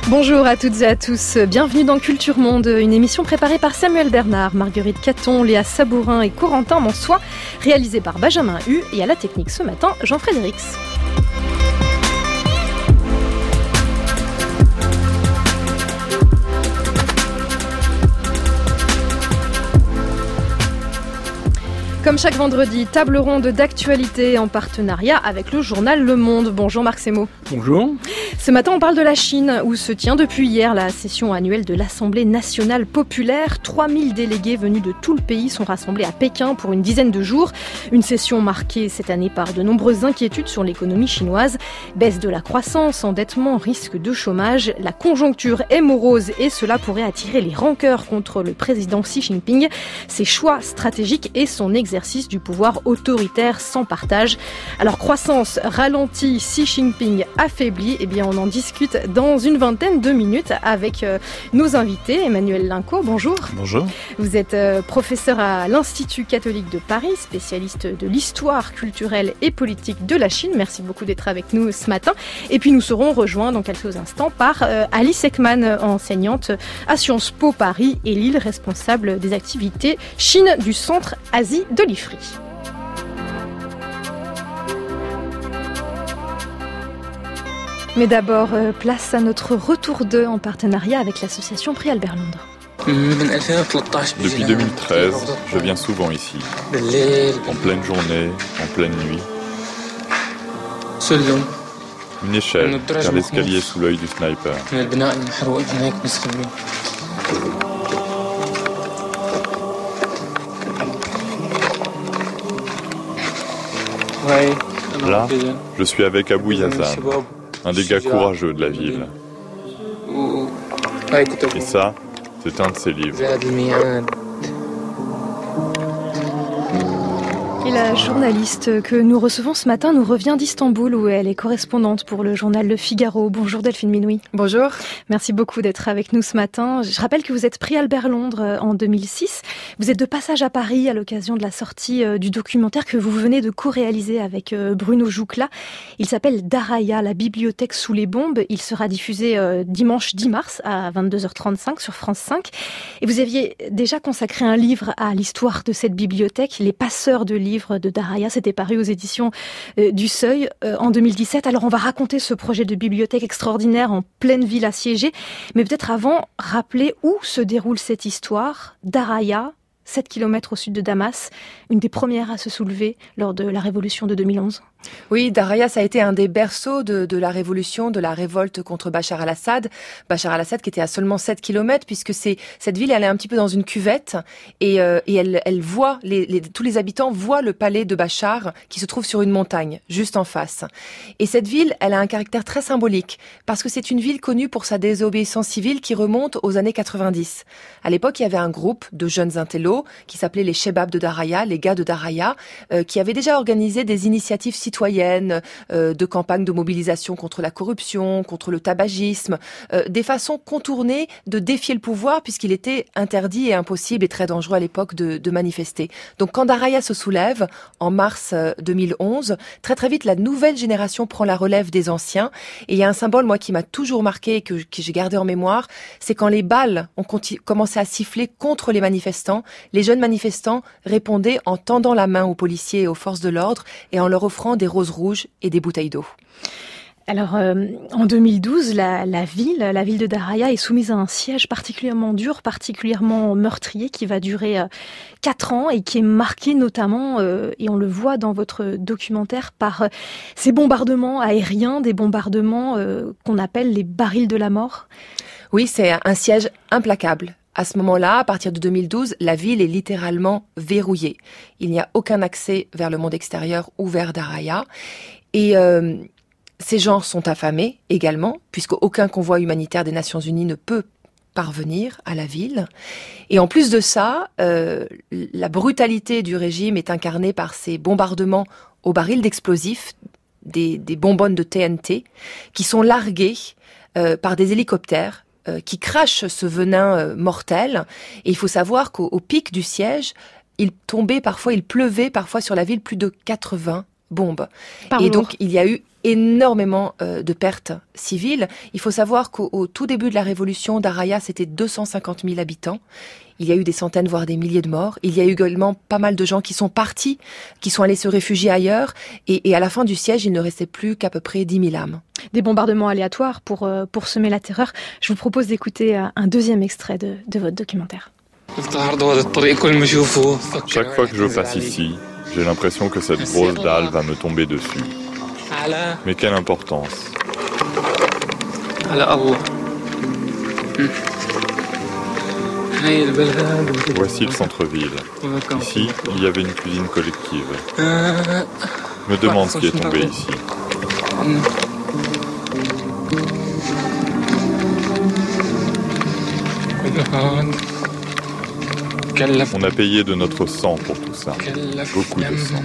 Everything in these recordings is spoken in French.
Bonjour à toutes et à tous, bienvenue dans Culture Monde, une émission préparée par Samuel Bernard, Marguerite Caton, Léa Sabourin et Corentin Mansois, réalisée par Benjamin Hu et à la technique ce matin, Jean-Frédérix. Comme chaque vendredi, table ronde d'actualité en partenariat avec le journal Le Monde. Bonjour Marc Semo. Bonjour. Ce matin, on parle de la Chine, où se tient depuis hier la session annuelle de l'Assemblée nationale populaire. 3000 délégués venus de tout le pays sont rassemblés à Pékin pour une dizaine de jours. Une session marquée cette année par de nombreuses inquiétudes sur l'économie chinoise. Baisse de la croissance, endettement, risque de chômage. La conjoncture est morose et cela pourrait attirer les rancœurs contre le président Xi Jinping. Ses choix stratégiques et son exercice du pouvoir autoritaire sans partage. Alors croissance ralentie, Xi Jinping affaibli, eh bien on en discute dans une vingtaine de minutes avec nos invités. Emmanuel Lincourt, bonjour. Bonjour. Vous êtes professeur à l'Institut catholique de Paris, spécialiste de l'histoire culturelle et politique de la Chine. Merci beaucoup d'être avec nous ce matin. Et puis nous serons rejoints dans quelques instants par Alice Ekman, enseignante à Sciences Po Paris et Lille, responsable des activités Chine du Centre Asie de l'IFRI. Mais d'abord, place à notre retour d'eux en partenariat avec l'association Prix Albert Londres. Depuis 2013, je viens souvent ici. En pleine journée, en pleine nuit. Une échelle vers l'escalier sous l'œil du sniper. Là, je suis avec Abou Yazan, un des gars courageux de la ville. Et ça, c'est un de ses livres. Et la journaliste que nous recevons ce matin nous revient d'Istanbul où elle est correspondante pour le journal Le Figaro. Bonjour Delphine Minoui. Bonjour. Merci beaucoup d'être avec nous ce matin. Je rappelle que vous êtes Prix Albert Londres en 2006. Vous êtes de passage à Paris à l'occasion de la sortie du documentaire que vous venez de co-réaliser avec Bruno Joucla. Il s'appelle Daraya, la bibliothèque sous les bombes. Il sera diffusé dimanche 10 mars à 22h35 sur France 5. Et vous aviez déjà consacré un livre à l'histoire de cette bibliothèque, Les passeurs de livres de Daraya. C'était paru aux éditions du Seuil en 2017. Alors on va raconter ce projet de bibliothèque extraordinaire en pleine ville assiégée. Mais peut-être avant, rappeler où se déroule cette histoire. Daraya, 7 km au sud de Damas, une des premières à se soulever lors de la révolution de 2011. Oui, Daraya, ça a été un des berceaux de la révolution, de la révolte contre Bachar al-Assad. Bachar al-Assad qui était à seulement 7 km, puisque cette ville, elle est un petit peu dans une cuvette, et elle voit, tous les habitants voient le palais de Bachar, qui se trouve sur une montagne, juste en face. Et cette ville, elle a un caractère très symbolique, parce que c'est une ville connue pour sa désobéissance civile qui remonte aux années 90. À l'époque, il y avait un groupe de jeunes intellos, qui s'appelait les Shebab de Daraya, les gars de Daraya, qui avaient déjà organisé des initiatives citoyennes, de campagnes de mobilisation contre la corruption, contre le tabagisme, des façons contournées de défier le pouvoir puisqu'il était interdit et impossible et très dangereux à l'époque de manifester. Donc quand Daraya se soulève, en mars 2011, très très vite la nouvelle génération prend la relève des anciens. Et il y a un symbole, moi, qui m'a toujours marqué et que j'ai gardé en mémoire, c'est quand les balles ont commencé à siffler contre les manifestants. Les jeunes manifestants répondaient en tendant la main aux policiers et aux forces de l'ordre et en leur offrant des roses rouges et des bouteilles d'eau. Alors, en 2012, la ville de Daraya est soumise à un siège particulièrement dur, particulièrement meurtrier, qui va durer 4 ans et qui est marqué notamment, et on le voit dans votre documentaire, par ces bombardements aériens, des bombardements qu'on appelle les barils de la mort. Oui, c'est un siège implacable. À ce moment-là, à partir de 2012, la ville est littéralement verrouillée. Il n'y a aucun accès vers le monde extérieur ou vers Daraya. Et ces gens sont affamés également, puisque aucun convoi humanitaire des Nations Unies ne peut parvenir à la ville. Et en plus de ça, la brutalité du régime est incarnée par ces bombardements aux barils d'explosifs, des bonbonnes de TNT, qui sont larguées par des hélicoptères, qui crachent ce venin mortel. Et il faut savoir qu'au pic du siège, il pleuvait parfois sur la ville plus de 80 bombes. Par et jour. donc, il y a eu énormément de pertes civiles. Il faut savoir qu'au tout début de la révolution, Daraya, c'était 250 000 habitants. Il y a eu des centaines, voire des milliers de morts. Il y a eu également pas mal de gens qui sont partis, qui sont allés se réfugier ailleurs. Et à la fin du siège, il ne restait plus qu'à peu près 10 000 âmes. Des bombardements aléatoires pour semer la terreur. Je vous propose d'écouter un deuxième extrait de votre documentaire. Chaque fois que je passe ici, j'ai l'impression que cette grosse dalle va me tomber dessus. Mais quelle importance! Voici le centre-ville. Ici, il y avait une cuisine collective. Je me demande ce qui est tombé ici. On a payé de notre sang pour tout ça. Beaucoup de sang.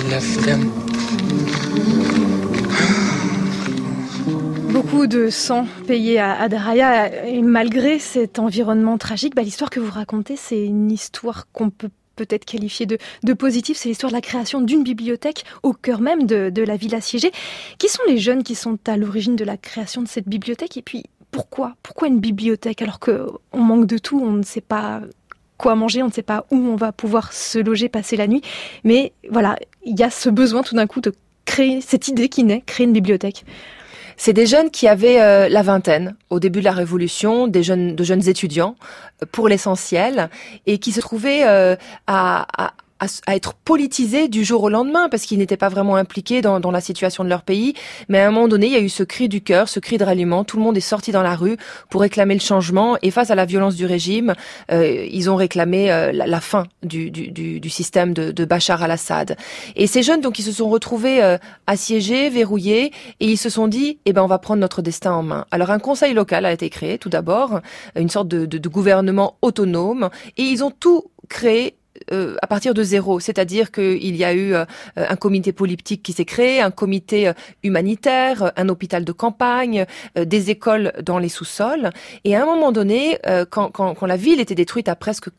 Beaucoup de sang payé à Daraya, et malgré cet environnement tragique, l'histoire que vous racontez, c'est une histoire qu'on peut peut-être qualifier de positive. C'est l'histoire de la création d'une bibliothèque au cœur même de la ville assiégée. Qui sont les jeunes qui sont à l'origine de la création de cette bibliothèque? Et puis, pourquoi une bibliothèque alors qu'on manque de tout? On ne sait pas quoi manger, on ne sait pas où on va pouvoir se loger, passer la nuit. Mais voilà, il y a ce besoin tout d'un coup de créer, cette idée qui naît, créer une bibliothèque. C'est des jeunes qui avaient la vingtaine au début de la Révolution, de jeunes étudiants pour l'essentiel, et qui se trouvaient à être politisés du jour au lendemain parce qu'ils n'étaient pas vraiment impliqués dans la situation de leur pays. Mais à un moment donné, il y a eu ce cri du cœur, ce cri de ralliement. Tout le monde est sorti dans la rue pour réclamer le changement. Et face à la violence du régime, ils ont réclamé la fin du système de Bachar al-Assad. Et ces jeunes, donc, ils se sont retrouvés assiégés, verrouillés, et ils se sont dit, on va prendre notre destin en main. Alors, un conseil local a été créé, tout d'abord, une sorte de gouvernement autonome, et ils ont tout créé à partir de zéro, c'est-à-dire qu'il y a eu un comité politique qui s'est créé, un comité humanitaire, un hôpital de campagne, des écoles dans les sous-sols. Et à un moment donné, quand la ville était détruite à presque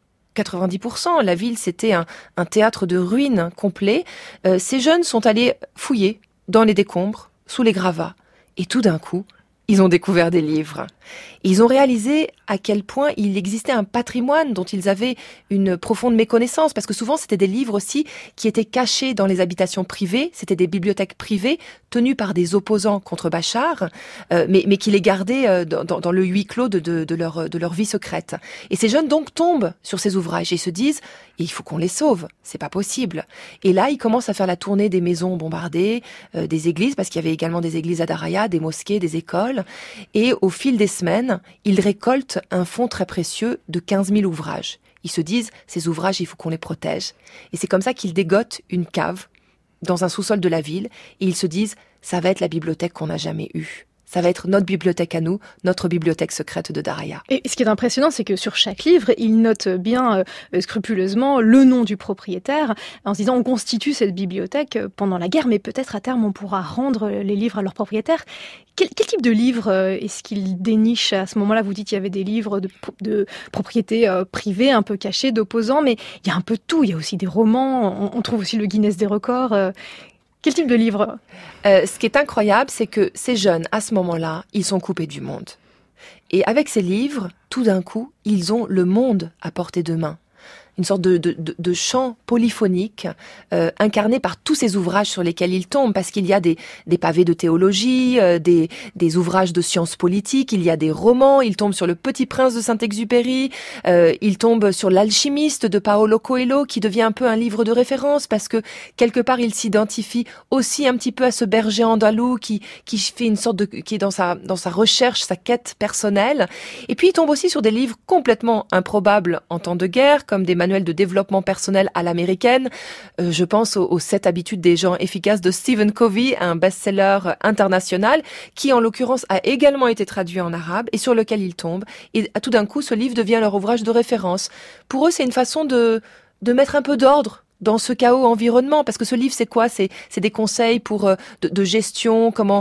90%, la ville c'était un théâtre de ruines complet, ces jeunes sont allés fouiller dans les décombres, sous les gravats. Et tout d'un coup, ils ont découvert des livres. Ils ont réalisé à quel point il existait un patrimoine dont ils avaient une profonde méconnaissance, parce que souvent c'était des livres aussi qui étaient cachés dans les habitations privées, c'était des bibliothèques privées tenues par des opposants contre Bachar, mais qui les gardaient dans le huis clos de leur vie secrète. Et ces jeunes donc tombent sur ces ouvrages et se disent « il faut qu'on les sauve, c'est pas possible ». Et là, ils commencent à faire la tournée des maisons bombardées, des églises, parce qu'il y avait également des églises à Daraya, des mosquées, des écoles, et au fil des semaines, ils récoltent un fonds très précieux de 15 000 ouvrages. Ils se disent, ces ouvrages, il faut qu'on les protège. Et c'est comme ça qu'ils dégotent une cave dans un sous-sol de la ville, et ils se disent, ça va être la bibliothèque qu'on n'a jamais eue. Ça va être notre bibliothèque à nous, notre bibliothèque secrète de Daraya. Et ce qui est impressionnant, c'est que sur chaque livre, il note bien scrupuleusement le nom du propriétaire, en se disant on constitue cette bibliothèque pendant la guerre, mais peut-être à terme on pourra rendre les livres à leur propriétaire. Quel type de livre est-ce qu'il déniche à ce moment-là? Vous dites qu'il y avait des livres de propriété privée, un peu cachés, d'opposants, mais il y a un peu de tout. Il y a aussi des romans, on trouve aussi le Guinness des records. Quel type de livre? Ce qui est incroyable, c'est que ces jeunes, à ce moment-là, ils sont coupés du monde. Et avec ces livres, tout d'un coup, ils ont le monde à portée de main. Une sorte de chant polyphonique incarné par tous ces ouvrages sur lesquels ils tombent, parce qu'il y a des pavés de théologie, des ouvrages de sciences politiques, il y a des romans, ils tombent sur Le Petit Prince de Saint-Exupéry, ils tombent sur L'Alchimiste de Paolo Coelho, qui devient un peu un livre de référence, parce que quelque part il s'identifie aussi un petit peu à ce berger andalou qui fait une sorte qui est dans sa recherche, sa quête personnelle. Et puis il tombe aussi sur des livres complètement improbables en temps de guerre, comme des manuel de développement personnel à l'américaine. Je pense aux 7 habitudes des gens efficaces de Stephen Covey, un best-seller international, qui en l'occurrence a également été traduit en arabe et sur lequel ils tombent. Et tout d'un coup, ce livre devient leur ouvrage de référence. Pour eux, c'est une façon de mettre un peu d'ordre dans ce chaos environnement, parce que ce livre, c'est quoi ? C'est des conseils pour de gestion, comment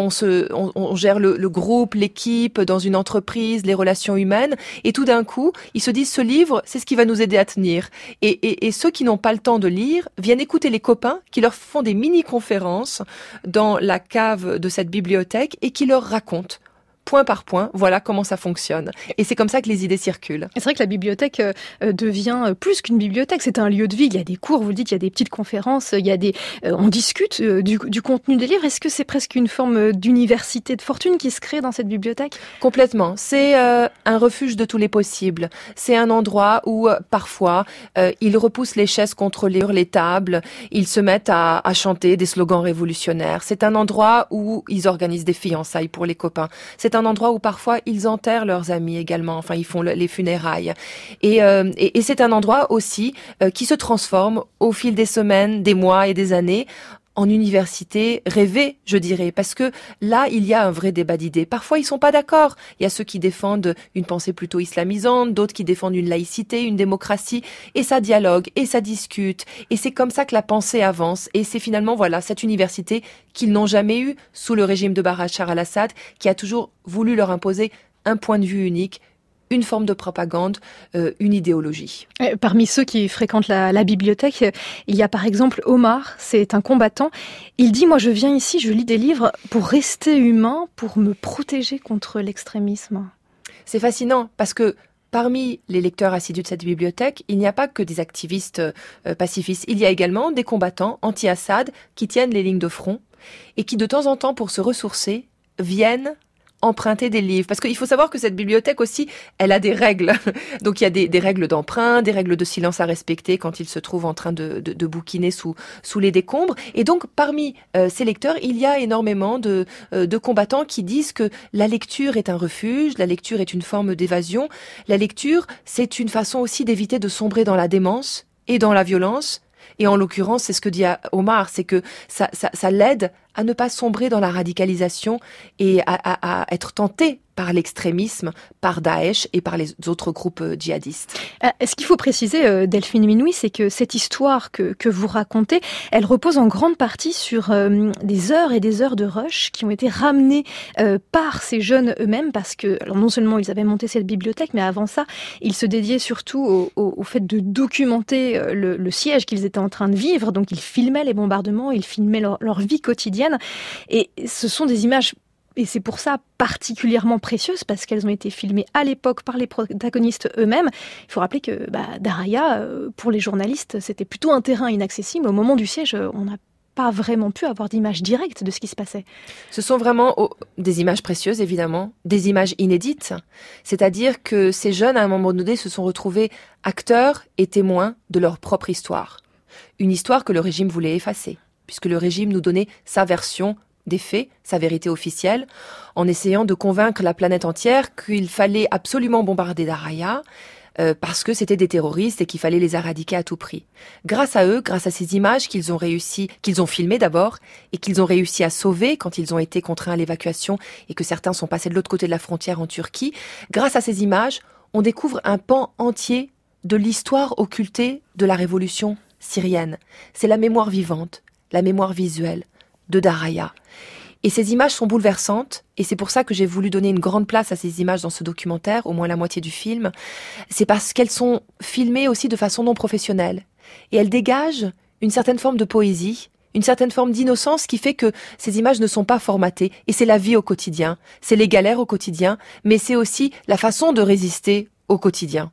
on gère le groupe, l'équipe dans une entreprise, les relations humaines. Et tout d'un coup, ils se disent, ce livre, c'est ce qui va nous aider à tenir. Et ceux qui n'ont pas le temps de lire viennent écouter les copains qui leur font des mini-conférences dans la cave de cette bibliothèque et qui leur racontent point par point, voilà comment ça fonctionne. Et c'est comme ça que les idées circulent. C'est vrai que la bibliothèque devient plus qu'une bibliothèque, c'est un lieu de vie. Il y a des cours, vous le dites, il y a des petites conférences, il y a on discute du contenu des livres. Est-ce que c'est presque une forme d'université de fortune qui se crée dans cette bibliothèque ? Complètement. C'est un refuge de tous les possibles. C'est un endroit où parfois ils repoussent les chaises contre les tables, ils se mettent à chanter des slogans révolutionnaires. C'est un endroit où ils organisent des fiançailles pour les copains. C'est un endroit où parfois ils enterrent leurs amis également, enfin ils font les funérailles. Et c'est un endroit aussi qui se transforme au fil des semaines, des mois et des années en université rêvée, je dirais, parce que là, il y a un vrai débat d'idées. Parfois, ils sont pas d'accord. Il y a ceux qui défendent une pensée plutôt islamisante, d'autres qui défendent une laïcité, une démocratie, et ça dialogue, et ça discute, et c'est comme ça que la pensée avance, et c'est finalement, voilà, cette université qu'ils n'ont jamais eue sous le régime de Bachar al-Assad, qui a toujours voulu leur imposer un point de vue unique, une forme de propagande, une idéologie. Parmi ceux qui fréquentent la bibliothèque, il y a par exemple Omar, c'est un combattant. Il dit « Moi je viens ici, je lis des livres pour rester humain, pour me protéger contre l'extrémisme. » C'est fascinant parce que parmi les lecteurs assidus de cette bibliothèque, il n'y a pas que des activistes pacifistes. Il y a également des combattants anti-Assad qui tiennent les lignes de front et qui de temps en temps, pour se ressourcer, viennent emprunter des livres. Parce qu'il faut savoir que cette bibliothèque aussi, elle a des règles. Donc il y a des règles d'emprunt, des règles de silence à respecter quand ils se trouvent en train de bouquiner sous les décombres. Et donc parmi ces lecteurs, il y a énormément de combattants qui disent que la lecture est un refuge, la lecture est une forme d'évasion. La lecture, c'est une façon aussi d'éviter de sombrer dans la démence et dans la violence. Et en l'occurrence, c'est ce que dit Omar, c'est que ça l'aide à ne pas sombrer dans la radicalisation et à être tenté par l'extrémisme, par Daesh et par les autres groupes djihadistes. Ce qu'il faut préciser, Delphine Minoui, c'est que cette histoire que vous racontez, elle repose en grande partie sur des heures et des heures de rush qui ont été ramenées par ces jeunes eux-mêmes, parce que alors non seulement ils avaient monté cette bibliothèque, mais avant ça, ils se dédiaient surtout au fait de documenter le siège qu'ils étaient en train de vivre. Donc ils filmaient les bombardements, ils filmaient leur vie quotidienne. Et ce sont des images, et c'est pour ça particulièrement précieuses, parce qu'elles ont été filmées à l'époque par les protagonistes eux-mêmes. Il faut rappeler que Daraya, pour les journalistes, c'était plutôt un terrain inaccessible. Au moment du siège, on n'a pas vraiment pu avoir d'image directe de ce qui se passait. Ce sont vraiment des images précieuses, évidemment, des images inédites. C'est-à-dire que ces jeunes, à un moment donné, se sont retrouvés acteurs et témoins de leur propre histoire. Une histoire que le régime voulait effacer, puisque le régime nous donnait sa version des faits, sa vérité officielle, en essayant de convaincre la planète entière qu'il fallait absolument bombarder Daraya, parce que c'était des terroristes et qu'il fallait les éradiquer à tout prix. Grâce à eux, grâce à ces images qu'ils ont filmées d'abord, et qu'ils ont réussi à sauver quand ils ont été contraints à l'évacuation et que certains sont passés de l'autre côté de la frontière en Turquie, grâce à ces images, on découvre un pan entier de l'histoire occultée de la révolution syrienne. C'est la mémoire vivante, la mémoire visuelle de Daraya. Et ces images sont bouleversantes, et c'est pour ça que j'ai voulu donner une grande place à ces images dans ce documentaire, au moins la moitié du film. C'est parce qu'elles sont filmées aussi de façon non professionnelle. Et elles dégagent une certaine forme de poésie, une certaine forme d'innocence qui fait que ces images ne sont pas formatées. Et c'est la vie au quotidien, c'est les galères au quotidien, mais c'est aussi la façon de résister au quotidien.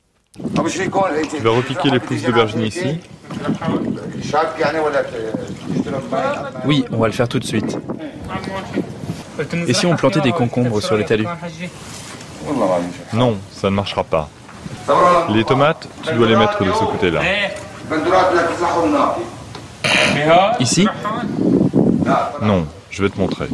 Tu vas repiquer les pousses d'aubergine ici ? Oui, on va le faire tout de suite. Et si on plantait des concombres sur les talus ? Non, ça ne marchera pas. Les tomates, tu dois les mettre de ce côté-là. Ici ? Non, je vais te montrer.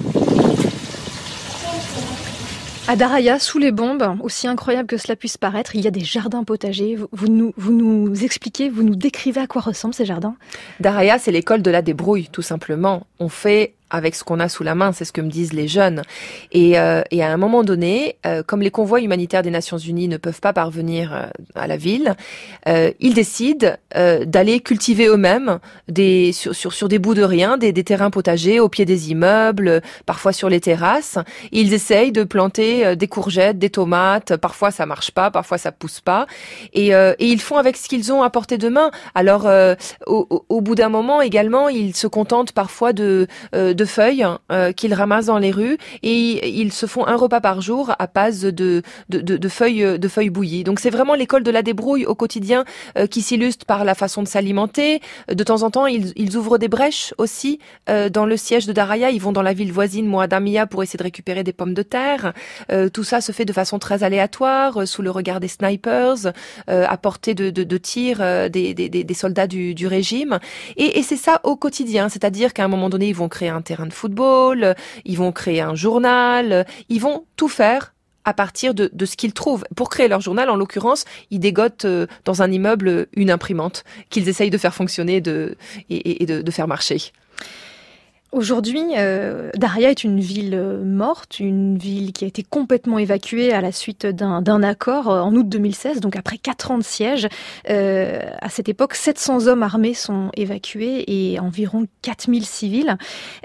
À Daraya, sous les bombes, aussi incroyable que cela puisse paraître, il y a des jardins potagers. Vous nous expliquez, vous nous décrivez à quoi ressemblent ces jardins ? Daraya, c'est l'école de la débrouille, tout simplement. On fait avec ce qu'on a sous la main, c'est ce que me disent les jeunes. Et à un moment donné, comme les convois humanitaires des Nations Unies ne peuvent pas parvenir à la ville, ils décident d'aller cultiver eux-mêmes sur des bouts de rien, des terrains potagers au pied des immeubles, parfois sur les terrasses. Ils essayent de planter des courgettes, des tomates. Parfois ça marche pas, parfois ça pousse pas. Et ils font avec ce qu'ils ont à portée de main. Alors au bout d'un moment également, ils se contentent parfois de feuilles qu'ils ramassent dans les rues et ils se font un repas par jour à base de feuilles bouillies. Donc c'est vraiment l'école de la débrouille au quotidien qui s'illustre par la façon de s'alimenter. De temps en temps, ils ouvrent des brèches aussi dans le siège de Daraya. Ils vont dans la ville voisine Moadamia pour essayer de récupérer des pommes de terre. Tout ça se fait de façon très aléatoire, sous le regard des snipers, à portée de tir des soldats du régime. Et c'est ça au quotidien, c'est-à-dire qu'à un moment donné, ils vont créer un terrain de football, ils vont créer un journal, ils vont tout faire à partir de ce qu'ils trouvent. Pour créer leur journal, en l'occurrence, ils dégotent dans un immeuble une imprimante qu'ils essayent de faire fonctionner et de faire marcher. Aujourd'hui, Daraya est une ville morte, une ville qui a été complètement évacuée à la suite d'un accord en août 2016, donc après 4 ans de siège. À cette époque, 700 hommes armés sont évacués et environ 4000 civils.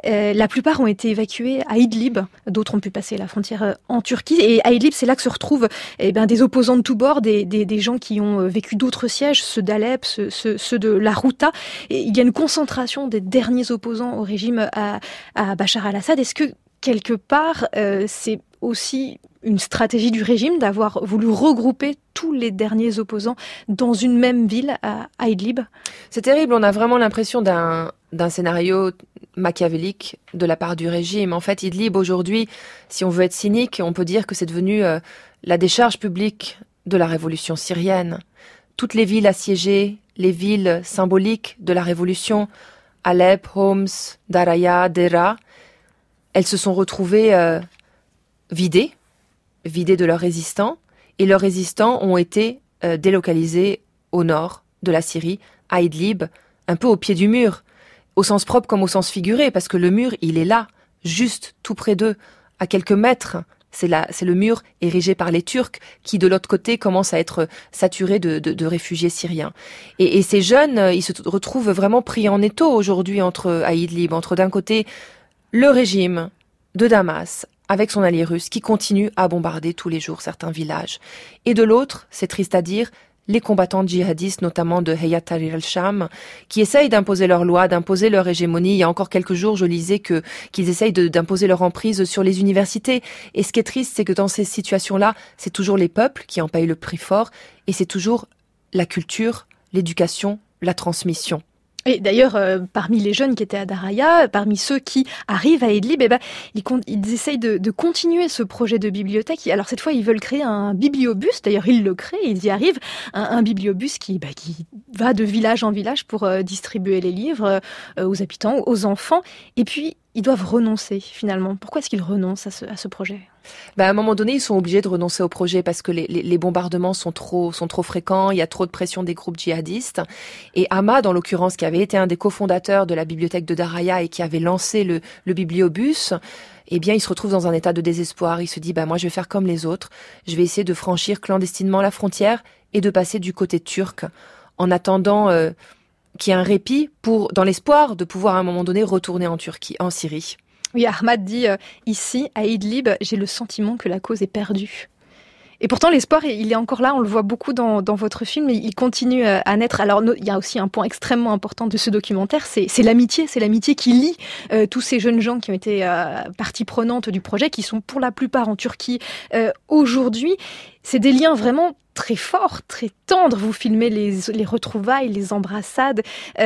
La plupart ont été évacués à Idlib, d'autres ont pu passer la frontière en Turquie. Et à Idlib, c'est là que se retrouvent des opposants de tous bords, des gens qui ont vécu d'autres sièges, ceux d'Alep, ceux de la Ghouta. Et il y a une concentration des derniers opposants au régime à Bachar al-Assad. Est-ce que, quelque part, c'est aussi une stratégie du régime d'avoir voulu regrouper tous les derniers opposants dans une même ville, à Idlib? C'est terrible, on a vraiment l'impression d'un scénario machiavélique de la part du régime. En fait, Idlib, aujourd'hui, si on veut être cynique, on peut dire que c'est devenu la décharge publique de la révolution syrienne. Toutes les villes assiégées, les villes symboliques de la révolution, Alep, Homs, Daraya, Dera, elles se sont retrouvées vidées de leurs résistants, et leurs résistants ont été délocalisés au nord de la Syrie, à Idlib, un peu au pied du mur, au sens propre comme au sens figuré, parce que le mur, il est là, juste tout près d'eux, à quelques mètres. C'est le mur érigé par les Turcs qui, de l'autre côté, commence à être saturé de réfugiés syriens. Et ces jeunes, ils se retrouvent vraiment pris en étau aujourd'hui à Idlib, entre d'un côté le régime de Damas, avec son allié russe, qui continue à bombarder tous les jours certains villages. Et de l'autre, c'est triste à dire, les combattants djihadistes, notamment de Hayat Tahrir al-Sham, qui essayent d'imposer leur loi, d'imposer leur hégémonie. Il y a encore quelques jours, je lisais qu'ils essayent d'imposer leur emprise sur les universités. Et ce qui est triste, c'est que dans ces situations-là, c'est toujours les peuples qui en payent le prix fort, et c'est toujours la culture, l'éducation, la transmission. Et d'ailleurs, parmi les jeunes qui étaient à Daraya, parmi ceux qui arrivent à Idlib, ils essayent de continuer ce projet de bibliothèque. Alors cette fois, ils veulent créer un bibliobus. D'ailleurs, ils le créent, ils y arrivent. Un bibliobus qui va de village en village pour distribuer les livres aux habitants, aux enfants. Et puis, ils doivent renoncer finalement. Pourquoi est-ce qu'ils renoncent à ce projet ? À un moment donné, ils sont obligés de renoncer au projet parce que les bombardements sont trop fréquents, il y a trop de pression des groupes djihadistes. Et Ahmad, en l'occurrence, qui avait été un des cofondateurs de la bibliothèque de Daraya et qui avait lancé le bibliobus, eh bien, il se retrouve dans un état de désespoir. Il se dit, moi, je vais faire comme les autres. Je vais essayer de franchir clandestinement la frontière et de passer du côté turc en attendant qu'il y ait un répit dans l'espoir de pouvoir à un moment donné retourner en Syrie. Oui, Ahmad dit ici, à Idlib, j'ai le sentiment que la cause est perdue. Et pourtant, l'espoir, il est encore là, on le voit beaucoup dans votre film, mais il continue à naître. Alors, il y a aussi un point extrêmement important de ce documentaire, c'est l'amitié qui lie tous ces jeunes gens qui ont été partie prenante du projet, qui sont pour la plupart en Turquie aujourd'hui. C'est des liens vraiment très forts, très tendres. Vous filmez les retrouvailles, les embrassades.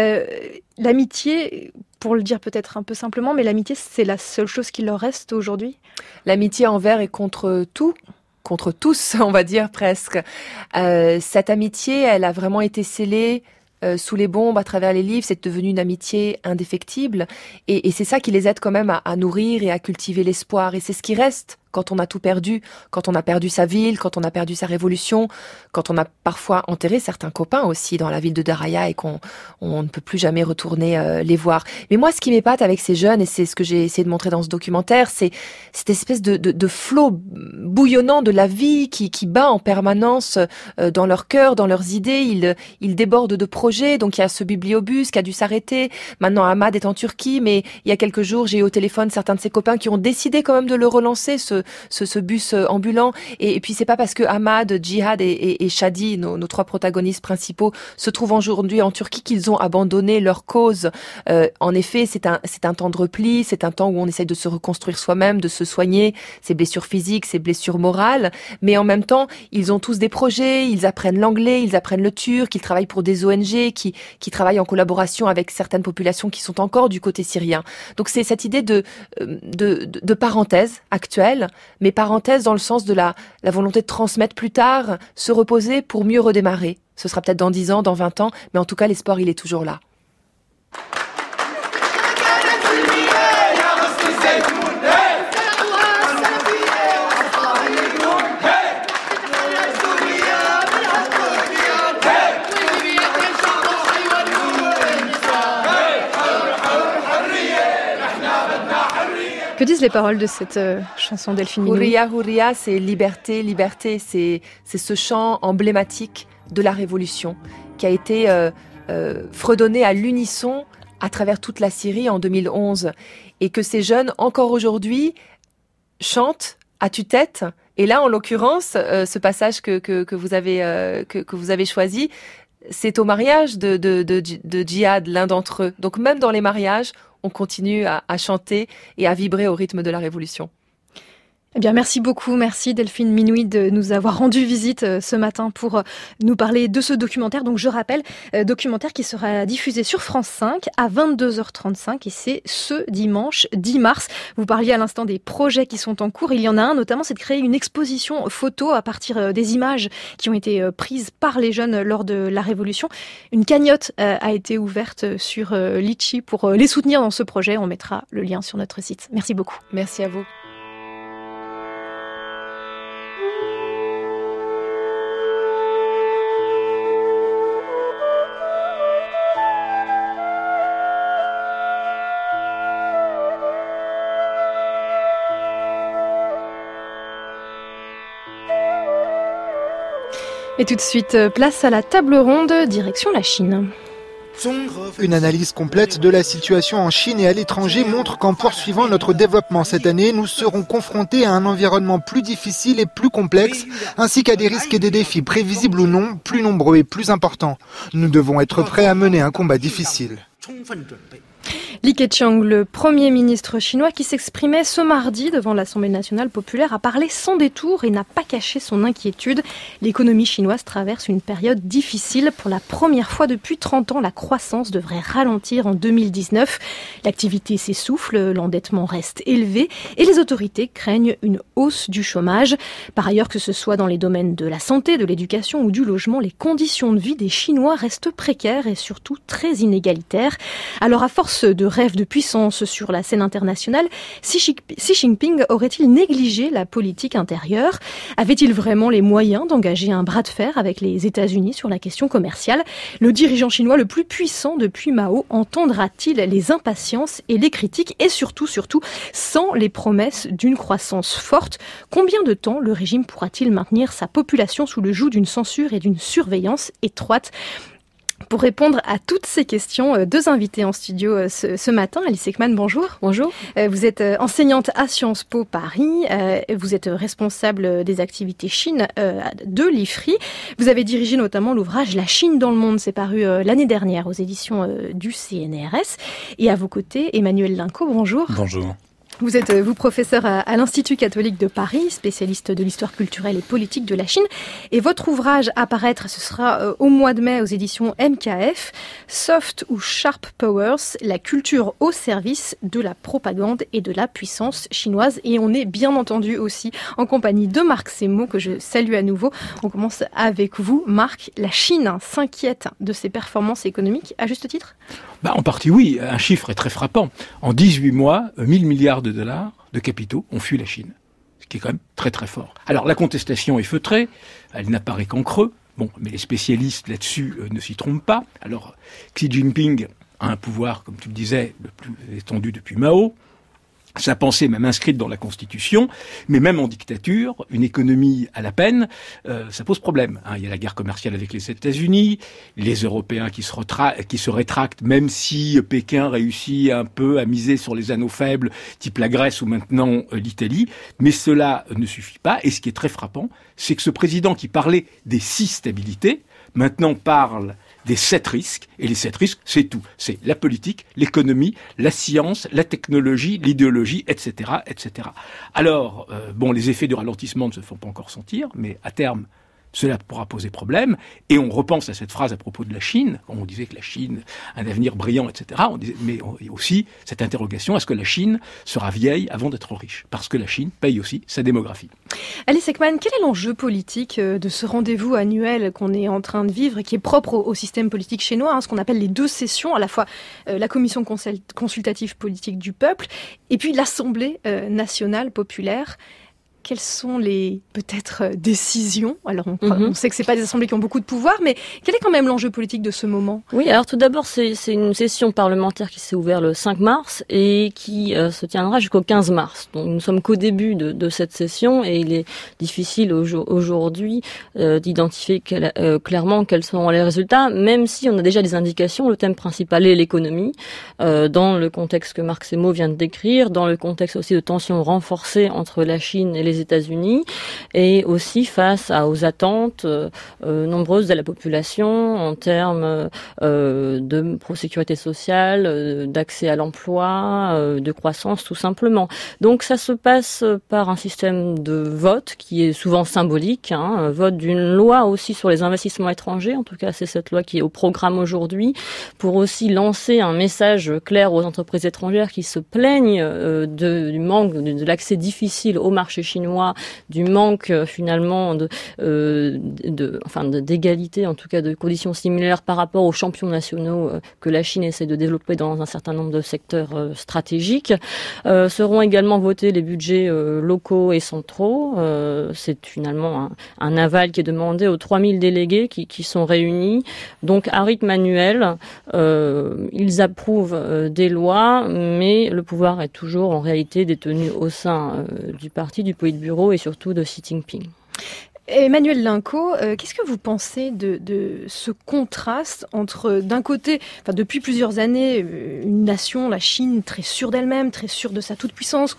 L'amitié, pour le dire peut-être un peu simplement, mais l'amitié, c'est la seule chose qui leur reste aujourd'hui. L'amitié envers et contre tout. Contre tous, on va dire presque. Cette amitié, elle a vraiment été scellée sous les bombes, à travers les livres. C'est devenu une amitié indéfectible. Et c'est ça qui les aide quand même à nourrir et à cultiver l'espoir. Et c'est ce qui reste quand on a tout perdu, quand on a perdu sa ville, quand on a perdu sa révolution, quand on a parfois enterré certains copains aussi dans la ville de Daraya et qu'on ne peut plus jamais retourner les voir. Mais moi, ce qui m'épate avec ces jeunes, et c'est ce que j'ai essayé de montrer dans ce documentaire, c'est cette espèce de flot bouillonnant de la vie qui bat en permanence dans leur cœur, dans leurs idées. Ils débordent de projets. Donc il y a ce bibliobus qui a dû s'arrêter. Maintenant, Ahmad est en Turquie, mais il y a quelques jours, j'ai eu au téléphone certains de ses copains qui ont décidé quand même de le relancer, ce bus ambulant. Et puis c'est pas parce que Ahmad, Djihad et Shadi, nos trois protagonistes principaux, se trouvent aujourd'hui en Turquie qu'ils ont abandonné leur cause. En effet, c'est un temps de repli, c'est un temps où on essaye de se reconstruire soi-même, de se soigner, ses blessures physiques, ses blessures morales. Mais en même temps, ils ont tous des projets, ils apprennent l'anglais, ils apprennent le turc, ils travaillent pour des ONG qui travaillent en collaboration avec certaines populations qui sont encore du côté syrien. Donc c'est cette idée de parenthèse actuelle, mais parenthèse dans le sens de la volonté de transmettre plus tard, se reposer pour mieux redémarrer. Ce sera peut-être dans 10 ans, dans 20 ans, mais en tout cas, l'espoir, il est toujours là. Que disent les paroles de cette chanson, Delphine Minoui? Houria, Houria, c'est liberté, liberté. C'est ce chant emblématique de la Révolution qui a été fredonné à l'unisson à travers toute la Syrie en 2011. Et que ces jeunes, encore aujourd'hui, chantent à tue-tête. Et là, en l'occurrence, ce passage que vous avez choisi, c'est au mariage de Djihad, l'un d'entre eux. Donc même dans les mariages, on continue à chanter et à vibrer au rythme de la Révolution. Eh bien, merci beaucoup. Merci Delphine Minoui de nous avoir rendu visite ce matin pour nous parler de ce documentaire. Donc, je rappelle, documentaire qui sera diffusé sur France 5 à 22h35 et c'est ce dimanche 10 mars. Vous parliez à l'instant des projets qui sont en cours. Il y en a un, notamment, c'est de créer une exposition photo à partir des images qui ont été prises par les jeunes lors de la Révolution. Une cagnotte a été ouverte sur Litchi pour les soutenir dans ce projet. On mettra le lien sur notre site. Merci beaucoup. Merci à vous. Et tout de suite, place à la table ronde, direction la Chine. Une analyse complète de la situation en Chine et à l'étranger montre qu'en poursuivant notre développement cette année, nous serons confrontés à un environnement plus difficile et plus complexe, ainsi qu'à des risques et des défis prévisibles ou non, plus nombreux et plus importants. Nous devons être prêts à mener un combat difficile. Li Keqiang, le Premier ministre chinois qui s'exprimait ce mardi devant l'Assemblée nationale populaire, a parlé sans détour et n'a pas caché son inquiétude. L'économie chinoise traverse une période difficile. Pour la première fois depuis 30 ans, la croissance devrait ralentir en 2019. L'activité s'essouffle, l'endettement reste élevé et les autorités craignent une hausse du chômage. Par ailleurs, que ce soit dans les domaines de la santé, de l'éducation ou du logement, les conditions de vie des Chinois restent précaires et surtout très inégalitaires. Alors à force de rêve de puissance sur la scène internationale, Xi Jinping aurait-il négligé la politique intérieure? Avait-il vraiment les moyens d'engager un bras de fer avec les États-Unis sur la question commerciale? Le dirigeant chinois le plus puissant depuis Mao entendra-t-il les impatiences et les critiques et surtout, sans les promesses d'une croissance forte? Combien de temps le régime pourra-t-il maintenir sa population sous le joug d'une censure et d'une surveillance étroite? Pour répondre à toutes ces questions, deux invités en studio ce matin. Alice Ekman, bonjour. Bonjour. Vous êtes enseignante à Sciences Po Paris. Vous êtes responsable des activités Chine de l'IFRI. Vous avez dirigé notamment l'ouvrage La Chine dans le monde. C'est paru l'année dernière aux éditions du CNRS. Et à vos côtés, Emmanuel Linco, bonjour. Bonjour. Vous êtes, vous, professeur à l'Institut catholique de Paris, spécialiste de l'histoire culturelle et politique de la Chine. Et votre ouvrage à paraître, ce sera au mois de mai aux éditions MKF, Soft ou Sharp Powers, la culture au service de la propagande et de la puissance chinoise. Et on est bien entendu aussi en compagnie de Marc Semo, que je salue à nouveau. On commence avec vous. Marc, la Chine s'inquiète de ses performances économiques, à juste titre ? En partie, oui. Un chiffre est très frappant. En 18 mois, 1000 milliards de dollars de capitaux ont fui la Chine. ce qui est quand même très très fort. Alors la contestation est feutrée, elle n'apparaît qu'en creux, mais les spécialistes là-dessus ne s'y trompent pas. Alors Xi Jinping a un pouvoir, comme tu le disais, le plus étendu depuis Mao. Sa pensée est même inscrite dans la Constitution, mais même en dictature, une économie à la peine, ça pose problème. Il y a la guerre commerciale avec les États-Unis, les Européens qui se rétractent, même si Pékin réussit un peu à miser sur les anneaux faibles, type la Grèce ou maintenant l'Italie, mais cela ne suffit pas. Et ce qui est très frappant, c'est que ce président qui parlait des 6 stabilités, maintenant parle des 7 risques, et les 7 risques, c'est tout. C'est la politique, l'économie, la science, la technologie, l'idéologie, etc., etc. Alors, les effets du ralentissement ne se font pas encore sentir, mais à terme, cela pourra poser problème. Et on repense à cette phrase à propos de la Chine, quand on disait que la Chine a un avenir brillant, etc. Mais il y a aussi cette interrogation, est-ce que la Chine sera vieille avant d'être riche? Parce que la Chine paye aussi sa démographie. Alice Ekman, quel est l'enjeu politique de ce rendez-vous annuel qu'on est en train de vivre et qui est propre au système politique chinois, ce qu'on appelle les 2 sessions, à la fois la commission consultative politique du peuple et puis l'Assemblée nationale populaire? Quelles sont les, peut-être, décisions? Alors, on sait que c'est pas des assemblées qui ont beaucoup de pouvoir, mais quel est quand même l'enjeu politique de ce moment? Oui, alors tout d'abord, c'est une session parlementaire qui s'est ouverte le 5 mars et qui se tiendra jusqu'au 15 mars. Donc, nous sommes qu'au début de cette session et il est difficile aujourd'hui d'identifier clairement quels seront les résultats, même si on a déjà des indications. Le thème principal est l'économie, dans le contexte que Marc Semo vient de décrire, dans le contexte aussi de tensions renforcées entre la Chine et les États-Unis, et aussi face aux attentes nombreuses de la population en termes de sécurité sociale, d'accès à l'emploi, de croissance tout simplement. Donc ça se passe par un système de vote qui est souvent symbolique, vote d'une loi aussi sur les investissements étrangers, en tout cas c'est cette loi qui est au programme aujourd'hui, pour aussi lancer un message clair aux entreprises étrangères qui se plaignent du manque de l'accès difficile au marché chinois, du manque finalement d'égalité, en tout cas de conditions similaires par rapport aux champions nationaux que la Chine essaie de développer dans un certain nombre de secteurs stratégiques. Seront également votés les budgets locaux et centraux. C'est finalement un aval qui est demandé aux 3000 délégués qui sont réunis. Donc à rythme annuel, ils approuvent des lois, mais le pouvoir est toujours en réalité détenu au sein du parti, du Politburo et surtout de Xi Jinping. Emmanuel Linco, qu'est-ce que vous pensez de ce contraste entre, d'un côté, depuis plusieurs années, une nation, la Chine, très sûre d'elle-même, très sûre de sa toute-puissance,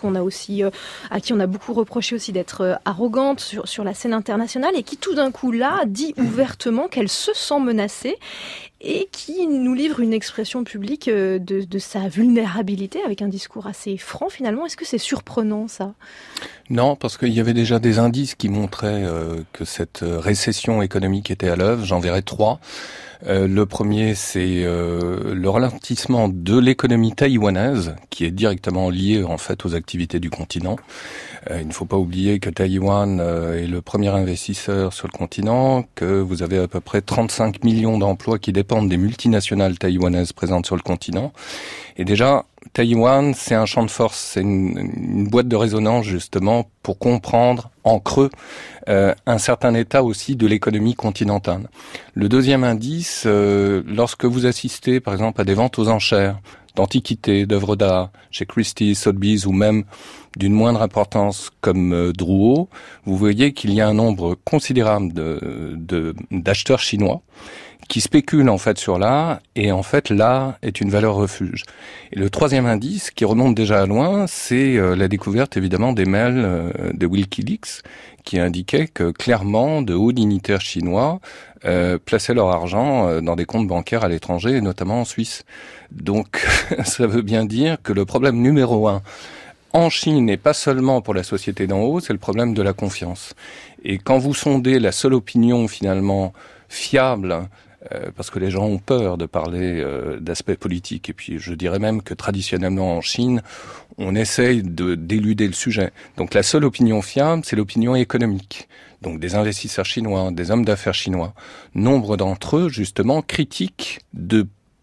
à qui on a beaucoup reproché aussi d'être arrogante sur la scène internationale, et qui tout d'un coup là dit ouvertement qu'elle se sent menacée et qui nous livre une expression publique de sa vulnérabilité avec un discours assez franc finalement. Est-ce que c'est surprenant ça ? Non, parce qu'il y avait déjà des indices qui montraient que cette récession économique était à l'œuvre. J'en verrai 3. Le premier, c'est le ralentissement de l'économie taïwanaise, qui est directement lié en fait aux activités du continent. Il ne faut pas oublier que Taïwan est le premier investisseur sur le continent, que vous avez à peu près 35 millions d'emplois qui dépendent des multinationales taïwanaises présentes sur le continent. Et déjà, Taïwan, c'est un champ de force, c'est une boîte de résonance justement pour comprendre en creux un certain état aussi de l'économie continentale. Le deuxième indice, lorsque vous assistez par exemple à des ventes aux enchères d'antiquités, d'œuvres d'art, chez Christie's, Sotheby's ou même d'une moindre importance comme Drouot, vous voyez qu'il y a un nombre considérable d'acheteurs chinois qui spéculent en fait sur l'art, et en fait l'art est une valeur refuge. Et le troisième indice, qui remonte déjà à loin, c'est la découverte évidemment des mails de Wikileaks, qui indiquaient que clairement de hauts dignitaires chinois plaçaient leur argent dans des comptes bancaires à l'étranger, et notamment en Suisse. Donc ça veut bien dire que le problème numéro 1 en Chine, et pas seulement pour la société d'en haut, c'est le problème de la confiance. Et quand vous sondez la seule opinion finalement fiable, parce que les gens ont peur de parler d'aspects politiques, et puis je dirais même que traditionnellement en Chine, on essaye d'éluder le sujet. Donc la seule opinion fiable, c'est l'opinion économique. Donc des investisseurs chinois, des hommes d'affaires chinois. Nombre d'entre eux, justement, critiquent de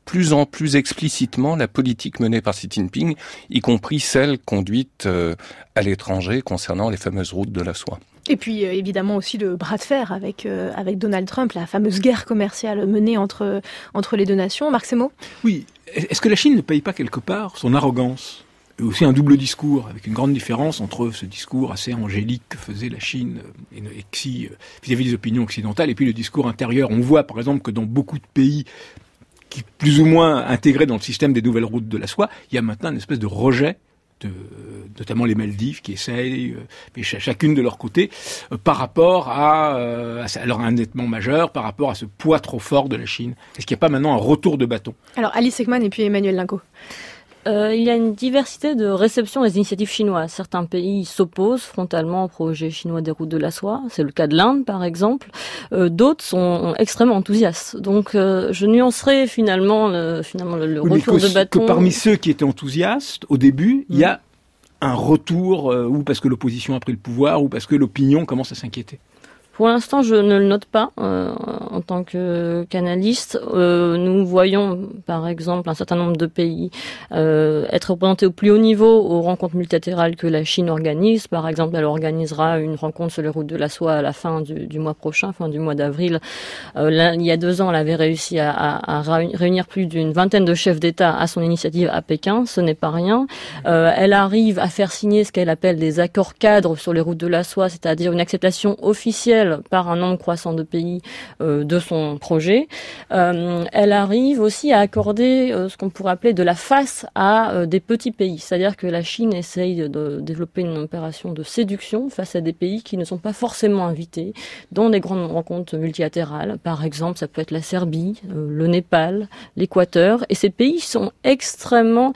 plus en plus explicitement la politique menée par Xi Jinping, y compris celle conduite à l'étranger concernant les fameuses routes de la soie. Et puis évidemment aussi le bras de fer avec Donald Trump, la fameuse guerre commerciale menée entre les deux nations. Marc Semo ? Oui. Est-ce que la Chine ne paye pas quelque part son arrogance ? Et aussi un double discours, avec une grande différence entre ce discours assez angélique que faisait la Chine et Xi vis-à-vis des opinions occidentales, et puis le discours intérieur. On voit par exemple que dans beaucoup de pays qui plus ou moins intégrés dans le système des nouvelles routes de la soie, il y a maintenant une espèce de rejet, notamment les Maldives qui essayent, mais chacune de leur côté, par rapport à leur endettement majeur, par rapport à ce poids trop fort de la Chine. Est-ce qu'il n'y a pas maintenant un retour de bâton ? Alors Alice Ekman et puis Emmanuel Linco. Il y a une diversité de réception des initiatives chinoises. Certains pays s'opposent frontalement au projet chinois des routes de la soie. C'est le cas de l'Inde, par exemple. D'autres sont extrêmement enthousiastes. Donc, je nuancerai finalement le retour de bâton. Que parmi ceux qui étaient enthousiastes, au début, il y a un retour, ou parce que l'opposition a pris le pouvoir, ou parce que l'opinion commence à s'inquiéter. Pour l'instant, je ne le note pas en tant qu'analyste. Nous voyons, par exemple, un certain nombre de pays être représentés au plus haut niveau aux rencontres multilatérales que la Chine organise. Par exemple, elle organisera une rencontre sur les routes de la soie à la fin du mois prochain, fin du mois d'avril. Il y a 2 ans, elle avait réussi à réunir plus d'une vingtaine de chefs d'État à son initiative à Pékin. Ce n'est pas rien. Elle arrive à faire signer ce qu'elle appelle des accords cadres sur les routes de la soie, c'est-à-dire une acceptation officielle par un nombre croissant de pays de son projet. Elle arrive aussi à accorder ce qu'on pourrait appeler de la face à des petits pays. C'est-à-dire que la Chine essaye de développer une opération de séduction face à des pays qui ne sont pas forcément invités dans des grandes rencontres multilatérales. Par exemple, ça peut être la Serbie, le Népal, l'Équateur. Et ces pays sont extrêmement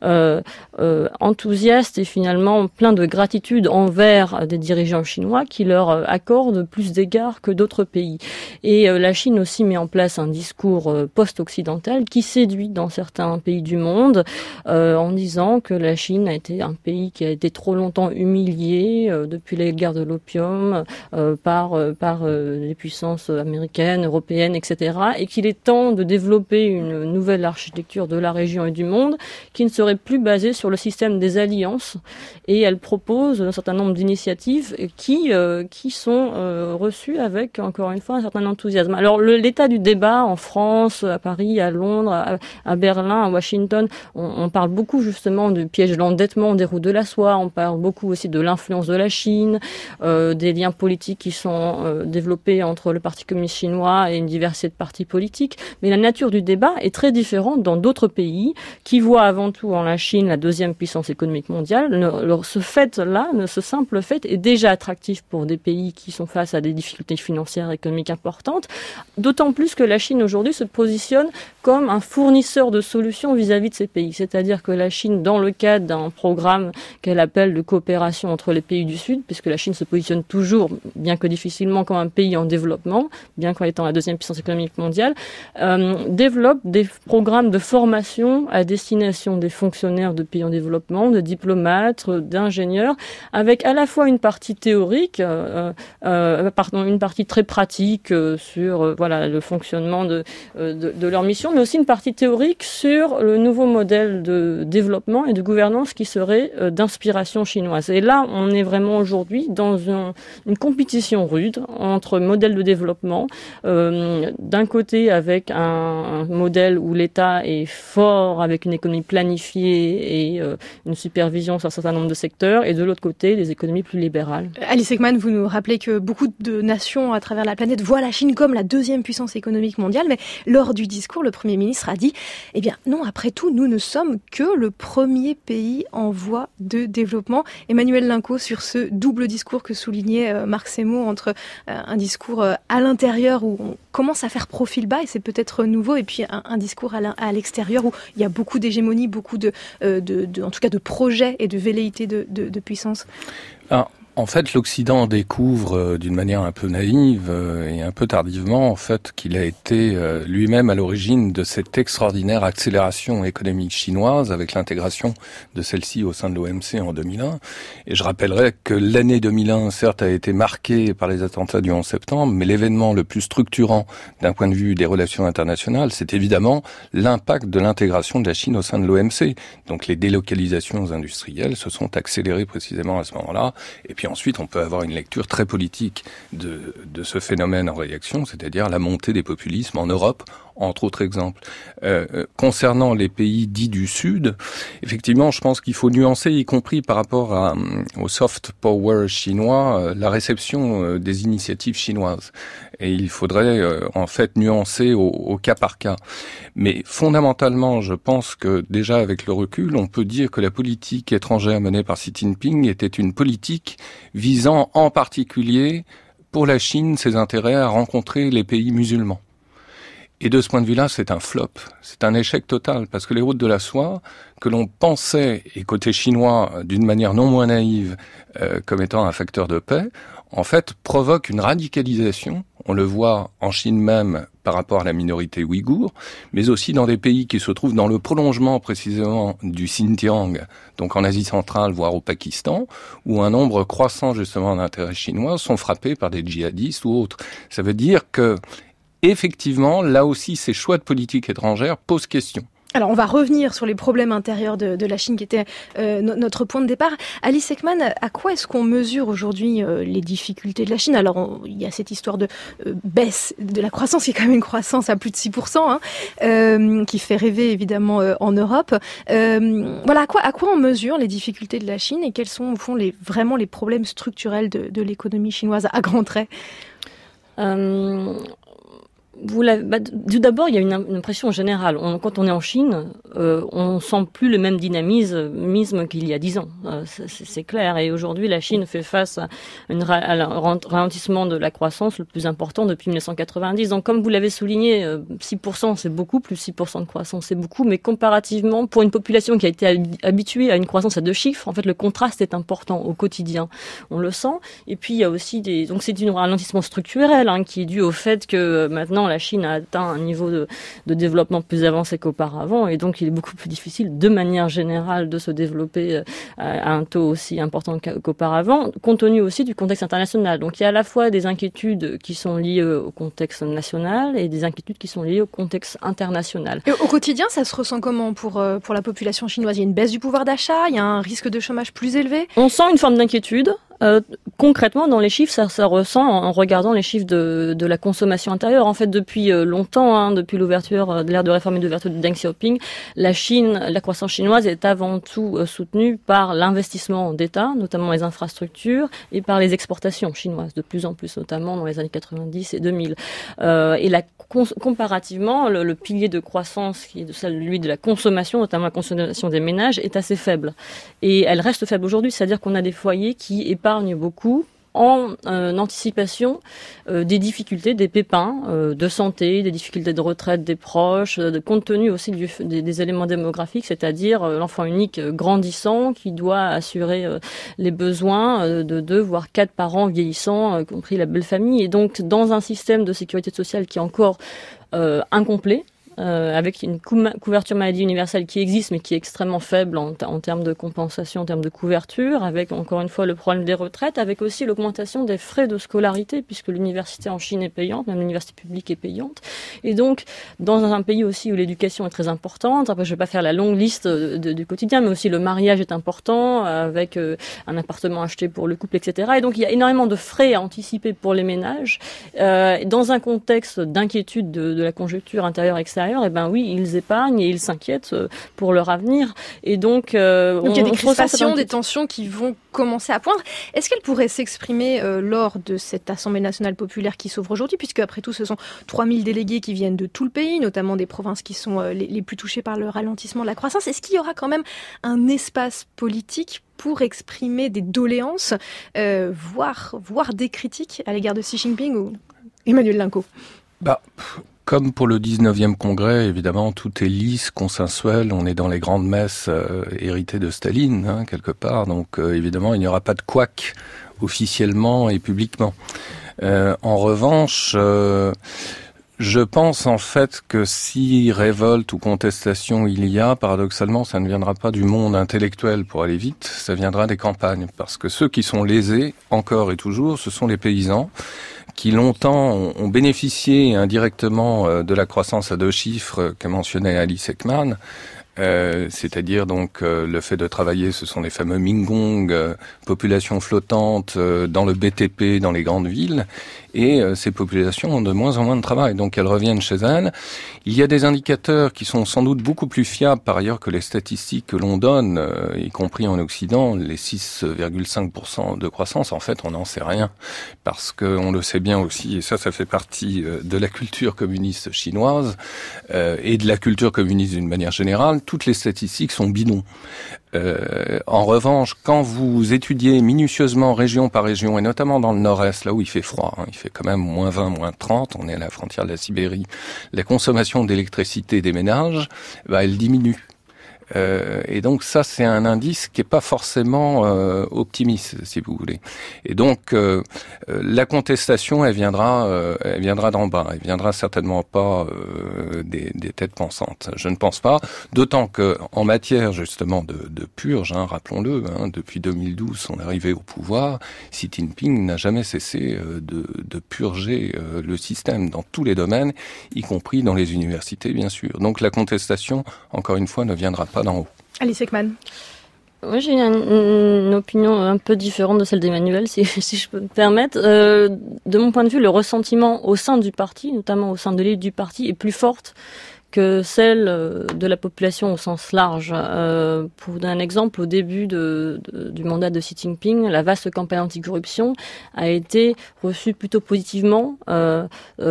enthousiastes et finalement pleins de gratitude envers des dirigeants chinois qui leur accordent plus d'égards que d'autres pays. Et la Chine aussi met en place un discours post-occidental qui séduit dans certains pays du monde en disant que la Chine a été un pays qui a été trop longtemps humilié depuis les guerres de l'opium par les puissances américaines, européennes, etc. et qu'il est temps de développer une nouvelle architecture de la région et du monde qui ne serait plus basée sur le système des alliances. Et elle propose un certain nombre d'initiatives qui sont reçues avec, encore une fois, un certain enthousiasme. Alors, l'état du débat en France, à Paris, à Londres, à Berlin, à Washington, on parle beaucoup justement du piège de l'endettement des routes de la soie, on parle beaucoup aussi de l'influence de la Chine, des liens politiques qui sont développés entre le Parti communiste chinois et une diversité de partis politiques. Mais la nature du débat est très différente dans d'autres pays qui voient avant tout en la Chine la deuxième puissance économique mondiale. Ce simple fait est déjà attractif pour des pays qui sont face à des difficultés financières et économiques importantes, d'autant plus que la Chine aujourd'hui se positionne comme un fournisseur de solutions vis-à-vis de ces pays. C'est-à-dire que la Chine, dans le cadre d'un programme qu'elle appelle de coopération entre les pays du Sud, puisque la Chine se positionne toujours, bien que difficilement, comme un pays en développement, bien qu'en étant la deuxième puissance économique mondiale, développe des programmes de formation à destination des fonctionnaires de pays en développement, de diplomates, d'ingénieurs, avec à la fois une partie théorique, une partie très pratique sur le fonctionnement de leur mission, mais aussi une partie théorique sur le nouveau modèle de développement et de gouvernance qui serait d'inspiration chinoise. Et là, on est vraiment aujourd'hui dans une compétition rude entre modèles de développement, d'un côté avec un modèle où l'État est fort, avec une économie planifiée et une supervision sur un certain nombre de secteurs, et de l'autre côté, des économies plus libérales. Alice Ekman, vous nous rappelez que beaucoup de nations à travers la planète voient la Chine comme la deuxième puissance économique mondiale, mais lors du discours, le Premier ministre a dit « Eh bien non, après tout, nous ne sommes que le premier pays en voie de développement ». Emmanuel Linco, sur ce double discours que soulignait Marc Semo, entre un discours à l'intérieur où on commence à faire profil bas, et c'est peut-être nouveau, et puis un discours à l'extérieur où il y a beaucoup d'hégémonie, beaucoup en tout cas de projets et de velléités de puissance. Alors, En fait, l'Occident découvre d'une manière un peu naïve et un peu tardivement, en fait, qu'il a été lui-même à l'origine de cette extraordinaire accélération économique chinoise avec l'intégration de celle-ci au sein de l'OMC en 2001. Et je rappellerai que l'année 2001, certes, a été marquée par les attentats du 11 septembre, mais l'événement le plus structurant d'un point de vue des relations internationales, c'est évidemment l'impact de l'intégration de la Chine au sein de l'OMC. Donc les délocalisations industrielles se sont accélérées précisément à ce moment-là. Et puis ensuite, on peut avoir une lecture très politique de ce phénomène en réaction, c'est-à-dire la montée des populismes en Europe, entre autres exemples. Concernant les pays dits du Sud, effectivement, je pense qu'il faut nuancer, y compris par rapport au soft power chinois, la réception des initiatives chinoises. Et il faudrait en fait nuancer au cas par cas. Mais fondamentalement, je pense que déjà avec le recul, on peut dire que la politique étrangère menée par Xi Jinping était une politique visant en particulier pour la Chine ses intérêts à rencontrer les pays musulmans. Et de ce point de vue-là, c'est un flop, c'est un échec total, parce que les routes de la soie, que l'on pensait, et côté chinois, d'une manière non moins naïve, comme étant un facteur de paix, en fait, provoquent une radicalisation. On le voit en Chine même par rapport à la minorité ouïghour, mais aussi dans des pays qui se trouvent dans le prolongement précisément du Xinjiang, donc en Asie centrale, voire au Pakistan, où un nombre croissant justement d'intérêts chinois sont frappés par des djihadistes ou autres. Ça veut dire que effectivement, là aussi, ces choix de politique étrangère posent question. Alors, on va revenir sur les problèmes intérieurs de la Chine qui était notre point de départ. Alice Ekman, à quoi est-ce qu'on mesure aujourd'hui les difficultés de la Chine ? Alors, il y a cette histoire de baisse de la croissance, qui est quand même une croissance à plus de 6%, qui fait rêver évidemment en Europe. Voilà, à quoi on mesure les difficultés de la Chine et quels sont au fond vraiment les problèmes structurels de l'économie chinoise à grands traits ? Tout d'abord, il y a une impression générale. Quand on est en Chine, on sent plus le même dynamisme qu'il y a 10 ans. C'est clair. Et aujourd'hui, la Chine fait face à un ralentissement de la croissance le plus important depuis 1990. Donc, comme vous l'avez souligné, 6%, c'est beaucoup. Plus 6% de croissance, c'est beaucoup. Mais comparativement, pour une population qui a été habituée à une croissance à 2 chiffres, en fait, le contraste est important au quotidien. On le sent. Et puis, il y a aussi donc c'est un ralentissement structurel, qui est dû au fait que maintenant, la Chine a atteint un niveau de développement plus avancé qu'auparavant et donc il est beaucoup plus difficile de manière générale de se développer à un taux aussi important qu'auparavant, compte tenu aussi du contexte international. Donc il y a à la fois des inquiétudes qui sont liées au contexte national et des inquiétudes qui sont liées au contexte international. Et au quotidien, ça se ressent comment pour la population chinoise ? Il y a une baisse du pouvoir d'achat, il y a un risque de chômage plus élevé ? On sent une forme d'inquiétude. Concrètement, dans les chiffres, ça ressent en regardant les chiffres de la consommation intérieure. En fait, depuis longtemps, depuis l'ouverture de l'ère de réforme et d'ouverture de Deng Xiaoping, la croissance chinoise est avant tout soutenue par l'investissement d'État, notamment les infrastructures, et par les exportations chinoises, de plus en plus, notamment dans les années 90 et 2000. Et comparativement, le pilier de croissance, qui est celui de la consommation, notamment la consommation des ménages, est assez faible. Et elle reste faible aujourd'hui, c'est-à-dire qu'on a des foyers qui épargnent beaucoup en anticipation des difficultés, des pépins de santé, des difficultés de retraite des proches, compte tenu aussi des éléments démographiques, c'est-à-dire l'enfant unique grandissant qui doit assurer les besoins de 2 voire 4 parents vieillissants, y compris la belle famille. Et donc, dans un système de sécurité sociale qui est encore incomplet, avec une couverture maladie universelle qui existe mais qui est extrêmement faible en termes de compensation, en termes de couverture, avec encore une fois le problème des retraites, avec aussi l'augmentation des frais de scolarité puisque l'université en Chine est payante, même l'université publique est payante. Et donc, dans un pays aussi où l'éducation est très importante, après je vais pas faire la longue liste du quotidien, mais aussi le mariage est important, avec un appartement acheté pour le couple, etc. Et donc il y a énormément de frais à anticiper pour les ménages. Dans un contexte d'inquiétude de la conjoncture intérieure-extérieure, eh ben oui, ils épargnent et ils s'inquiètent pour leur avenir. Et donc, il y a des crispations, des tensions qui vont commencer à poindre. Est-ce qu'elles pourraient s'exprimer lors de cette Assemblée nationale populaire qui s'ouvre aujourd'hui, puisque après tout, ce sont 3000 délégués qui viennent de tout le pays, notamment des provinces qui sont les plus touchées par le ralentissement de la croissance. Est-ce qu'il y aura quand même un espace politique pour exprimer des doléances, voire des critiques à l'égard de Xi Jinping ou Emmanuel Linco ? Comme pour le 19e congrès, évidemment, tout est lisse, consensuel. On est dans les grandes messes héritées de Staline, quelque part. Donc, évidemment, il n'y aura pas de couac officiellement et publiquement. En revanche, je pense en fait que si révolte ou contestation il y a, paradoxalement, ça ne viendra pas du monde intellectuel pour aller vite, ça viendra des campagnes. Parce que ceux qui sont lésés, encore et toujours, ce sont les paysans qui longtemps ont bénéficié indirectement de la croissance à 2 chiffres que mentionnait Alice Ekman. C'est-à-dire donc le fait de travailler, ce sont les fameux Mingong, populations flottantes dans le BTP, dans les grandes villes, et ces populations ont de moins en moins de travail, donc elles reviennent chez elles. Il y a des indicateurs qui sont sans doute beaucoup plus fiables par ailleurs que les statistiques que l'on donne, y compris en Occident, les 6,5% de croissance, en fait on n'en sait rien, parce qu'on le sait bien aussi, et ça fait partie de la culture communiste chinoise, et de la culture communiste d'une manière générale. Toutes les statistiques sont bidons. En revanche, quand vous étudiez minutieusement région par région, et notamment dans le nord-est, là où il fait froid, il fait quand même moins 20, moins 30, on est à la frontière de la Sibérie, la consommation d'électricité des ménages, elle diminue. Et donc ça, c'est un indice qui est pas forcément optimiste, si vous voulez. Et donc la contestation, elle viendra d'en bas. Elle viendra certainement pas des têtes pensantes. Je ne pense pas. D'autant que en matière justement de purge, rappelons-le, depuis 2012, son arrivée au pouvoir, Xi Jinping n'a jamais cessé de purger le système dans tous les domaines, y compris dans les universités, bien sûr. Donc la contestation, encore une fois, ne viendra pas d'en haut. Alice Ekman. Moi, j'ai une opinion un peu différente de celle d'Emmanuel, si je peux me permettre. De mon point de vue, le ressentiment au sein du parti, notamment au sein de l'élite du parti, est plus forte que celle de la population au sens large. Pour vous donner un exemple, au début du mandat de Xi Jinping, la vaste campagne anticorruption a été reçue plutôt positivement dans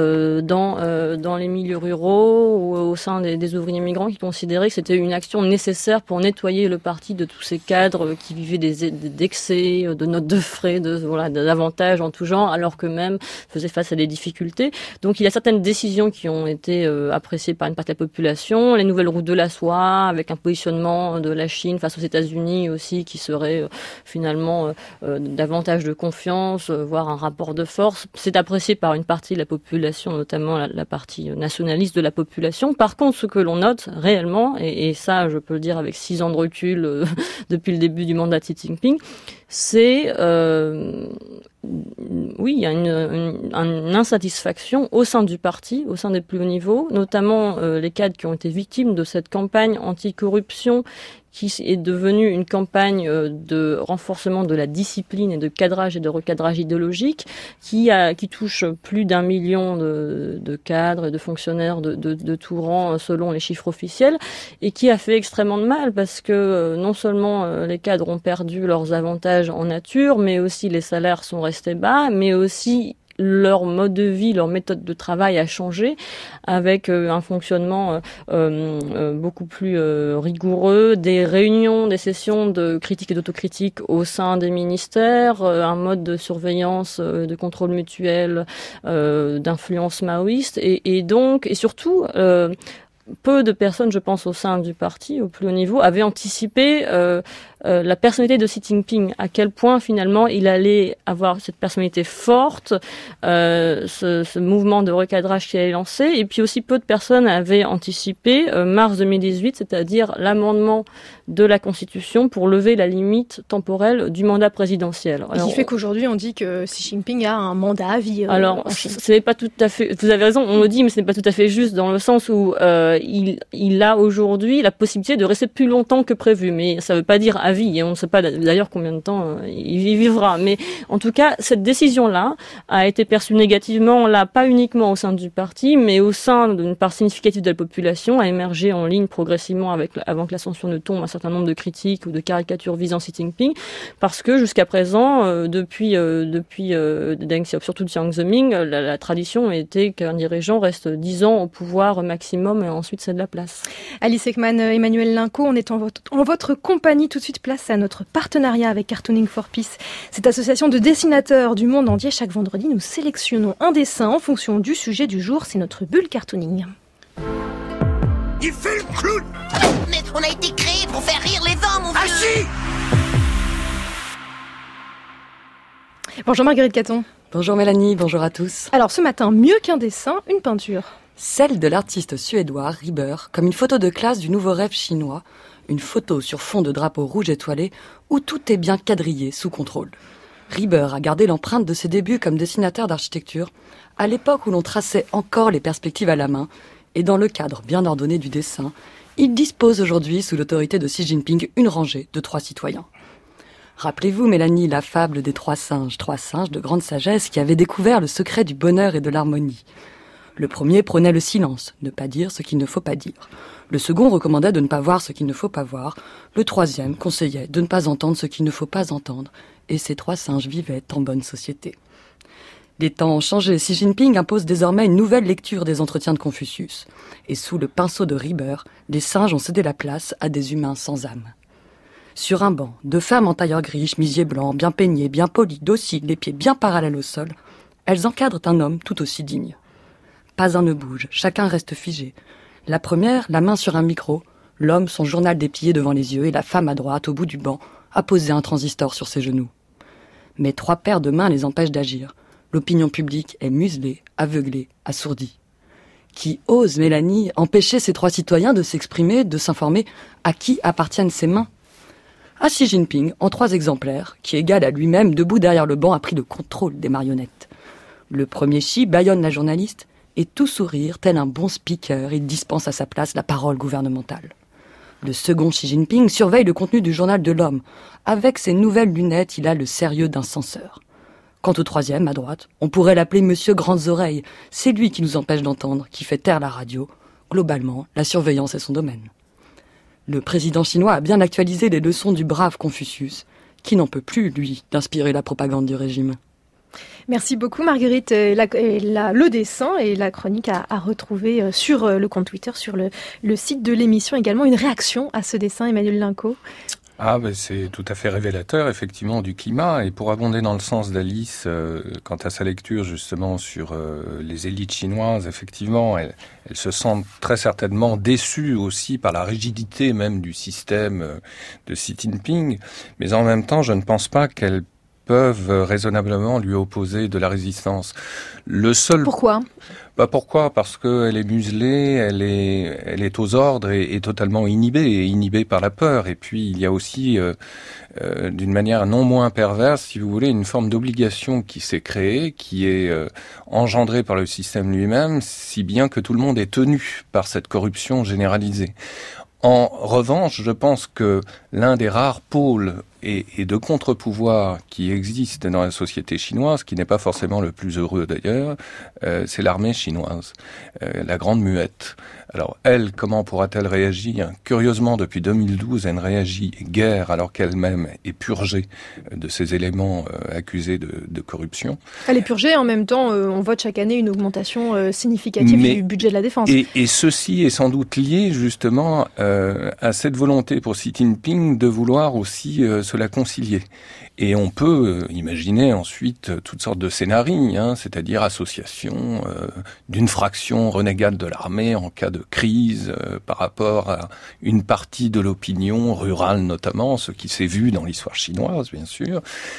les milieux ruraux ou au sein des ouvriers migrants qui considéraient que c'était une action nécessaire pour nettoyer le parti de tous ces cadres qui vivaient d'excès, de notes de frais, d'avantages en tout genre, alors qu'eux-mêmes faisaient face à des difficultés. Donc il y a certaines décisions qui ont été appréciées par une partie de la population, les nouvelles routes de la soie, avec un positionnement de la Chine face aux États-Unis aussi, qui serait finalement davantage de confiance, voire un rapport de force. C'est apprécié par une partie de la population, notamment la partie nationaliste de la population. Par contre, ce que l'on note réellement, et ça je peux le dire avec 6 ans de recul depuis le début du mandat de Xi Jinping, c'est oui, il y a une insatisfaction au sein du parti, au sein des plus hauts niveaux, notamment les cadres qui ont été victimes de cette campagne anticorruption qui est devenue une campagne de renforcement de la discipline et de cadrage et de recadrage idéologique qui touche plus d'1 million de cadres et de fonctionnaires de tout rang selon les chiffres officiels et qui a fait extrêmement de mal parce que non seulement les cadres ont perdu leurs avantages en nature, mais aussi les salaires sont restés bas, mais aussi leur mode de vie, leur méthode de travail a changé avec un fonctionnement beaucoup plus rigoureux, des réunions, des sessions de critique et d'autocritique au sein des ministères, un mode de surveillance, de contrôle mutuel, d'influence maoïste et surtout peu de personnes, je pense, au sein du parti, au plus haut niveau, avaient anticipé la personnalité de Xi Jinping, à quel point finalement il allait avoir cette personnalité forte, ce mouvement de recadrage qu'il allait lancer, et puis aussi peu de personnes avaient anticipé mars 2018, c'est-à-dire l'amendement de la Constitution pour lever la limite temporelle du mandat présidentiel. Alors, qui fait qu'aujourd'hui on dit que Xi Jinping a un mandat à vie. Alors, c'est pas tout à fait. Vous avez raison, on le dit, mais ce n'est pas tout à fait juste dans le sens où il a aujourd'hui la possibilité de rester plus longtemps que prévu, mais ça ne veut pas dire à vie. Et on ne sait pas d'ailleurs combien de temps il vivra. Mais en tout cas, cette décision-là a été perçue négativement, là, pas uniquement au sein du parti, mais au sein d'une part significative de la population, a émergé en ligne progressivement avant que l'ascension ne tombe un certain nombre de critiques ou de caricatures visant Xi Jinping, parce que jusqu'à présent, depuis Deng Xiaoping, surtout de Jiang Zemin, la tradition était qu'un dirigeant reste 10 ans au pouvoir maximum et ensuite cède la place. Alice Ekman, Emmanuel Linco, on est en votre compagnie. Tout de suite, place à notre partenariat avec Cartooning for Peace. Cette association de dessinateurs du monde entier, chaque vendredi, nous sélectionnons un dessin en fonction du sujet du jour. C'est notre bulle cartooning. Il fait le clown. Mais on a été créé pour faire rire les gens, mon vieux. Ah si. Bonjour Marguerite Caton. Bonjour Mélanie, bonjour à tous. Alors ce matin, mieux qu'un dessin, une peinture. Celle de l'artiste suédois Rieber, comme une photo de classe du nouveau rêve chinois, une photo sur fond de drapeau rouge étoilé où tout est bien quadrillé sous contrôle. Rieber a gardé l'empreinte de ses débuts comme dessinateur d'architecture, à l'époque où l'on traçait encore les perspectives à la main, et dans le cadre bien ordonné du dessin, il dispose aujourd'hui, sous l'autorité de Xi Jinping, une rangée de 3 citoyens. Rappelez-vous, Mélanie, la fable des 3 singes de grande sagesse qui avaient découvert le secret du bonheur et de l'harmonie. Le premier prônait le silence, ne pas dire ce qu'il ne faut pas dire. Le second recommandait de ne pas voir ce qu'il ne faut pas voir. Le troisième conseillait de ne pas entendre ce qu'il ne faut pas entendre. Et ces 3 singes vivaient en bonne société. Les temps ont changé. Xi Jinping impose désormais une nouvelle lecture des entretiens de Confucius. Et sous le pinceau de Rieber, les singes ont cédé la place à des humains sans âme. Sur un banc, 2 femmes en tailleur gris, chemisier blanc, bien peignées, bien polies, dociles, les pieds bien parallèles au sol, elles encadrent un homme tout aussi digne. Pas un ne bouge, chacun reste figé. La première, la main sur un micro, l'homme son journal déplié devant les yeux et la femme à droite, au bout du banc, a posé un transistor sur ses genoux. Mais 3 paires de mains les empêchent d'agir. L'opinion publique est muselée, aveuglée, assourdie. Qui ose, Mélanie, empêcher ces 3 citoyens de s'exprimer, de s'informer à qui appartiennent ces mains ? À Xi Jinping, en 3 exemplaires, qui égal à lui-même, debout derrière le banc, a pris le contrôle des marionnettes. Le premier Xi bâillonne la journaliste, et tout sourire, tel un bon speaker, il dispense à sa place la parole gouvernementale. Le second Xi Jinping surveille le contenu du journal de l'homme. Avec ses nouvelles lunettes, il a le sérieux d'un censeur. Quant au troisième, à droite, on pourrait l'appeler Monsieur Grandes Oreilles. C'est lui qui nous empêche d'entendre, qui fait taire la radio. Globalement, la surveillance est son domaine. Le président chinois a bien actualisé les leçons du brave Confucius, qui n'en peut plus, lui, d'inspirer la propagande du régime. Merci beaucoup Marguerite. Le dessin et la chronique à retrouver sur le compte Twitter, sur le site de l'émission. Également une réaction à ce dessin, Emmanuel Linco. C'est tout à fait révélateur, effectivement, du climat. Et pour abonder dans le sens d'Alice, quant à sa lecture, justement, sur les élites chinoises, effectivement, elles se sentent très certainement déçues aussi par la rigidité même du système de Xi Jinping. Mais en même temps, je ne pense pas qu'elles peuvent raisonnablement lui opposer de la résistance. Pourquoi ? Pourquoi ? Parce qu'elle est muselée, elle est aux ordres et totalement inhibée par la peur. Et puis il y a aussi, d'une manière non moins perverse, si vous voulez, une forme d'obligation qui s'est créée, qui est engendrée par le système lui-même, si bien que tout le monde est tenu par cette corruption généralisée. En revanche, je pense que l'un des rares pôles et de contre-pouvoir qui existent dans la société chinoise, qui n'est pas forcément le plus heureux d'ailleurs, c'est l'armée chinoise, la grande muette. Alors elle, comment pourra-t-elle réagir ? Curieusement, depuis 2012, elle réagit guère alors qu'elle-même est purgée de ces éléments accusés de corruption. Elle est purgée, en même temps, on vote chaque année une augmentation significative du budget de la défense. Et ceci est sans doute lié justement à cette volonté pour Xi Jinping de vouloir aussi se la concilier. Et on peut imaginer ensuite toutes sortes de scénarios, c'est-à-dire association d'une fraction renégate de l'armée en cas de crise par rapport à une partie de l'opinion rurale notamment, ce qui s'est vu dans l'histoire chinoise bien sûr.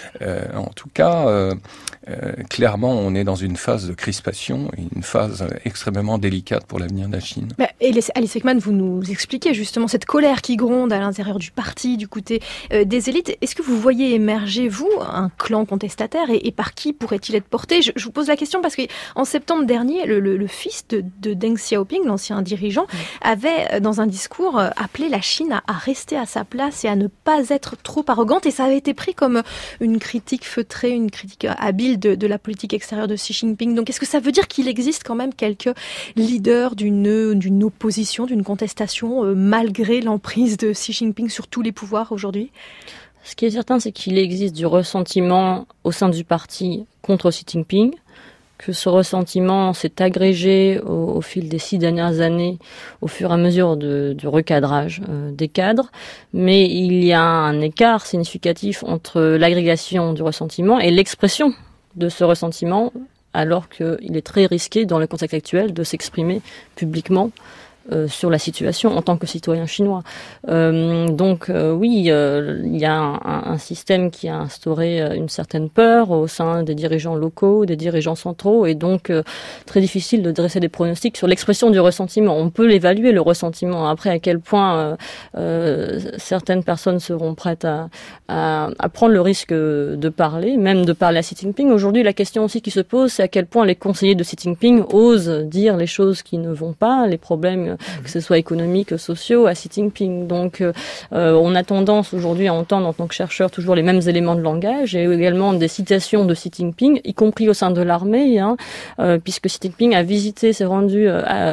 En tout cas, clairement on est dans une phase de crispation, une phase extrêmement délicate pour l'avenir de la Chine. Alice Ekman, vous nous expliquez justement cette colère qui gronde à l'intérieur du parti, du côté des élites. Est-ce que vous voyez émerger, vous, un clan contestataire et par qui pourrait-il être porté ? Je vous pose la question parce qu'en septembre dernier, le fils de Deng Xiaoping, l'ancien dirigeant, avait dans un discours appelé la Chine à rester à sa place et à ne pas être trop arrogante, et ça avait été pris comme une critique feutrée, une critique habile de la politique extérieure de Xi Jinping. Donc est-ce que ça veut dire qu'il existe quand même quelques leaders d'une opposition, d'une contestation malgré l'emprise de Xi Jinping sur tous les pouvoirs aujourd'hui ? Ce qui est certain, c'est qu'il existe du ressentiment au sein du parti contre Xi Jinping. que ce ressentiment s'est agrégé au fil des 6 dernières années, au fur et à mesure du recadrage des cadres, mais il y a un écart significatif entre l'agrégation du ressentiment et l'expression de ce ressentiment, alors qu'il est très risqué dans le contexte actuel de s'exprimer publiquement sur la situation en tant que citoyen chinois. Oui, il y a un système qui a instauré une certaine peur au sein des dirigeants locaux, des dirigeants centraux, et donc très difficile de dresser des pronostics sur l'expression du ressentiment. On peut l'évaluer, le ressentiment. Après, à quel point certaines personnes seront prêtes à prendre le risque de parler, même de parler à Xi Jinping. Aujourd'hui, la question aussi qui se pose, c'est à quel point les conseillers de Xi Jinping osent dire les choses qui ne vont pas, les problèmes que ce soit économiques, sociaux, à Xi Jinping. Donc, on a tendance aujourd'hui à entendre en tant que chercheur toujours les mêmes éléments de langage et également des citations de Xi Jinping, y compris au sein de l'armée, puisque Xi Jinping a visité, s'est rendu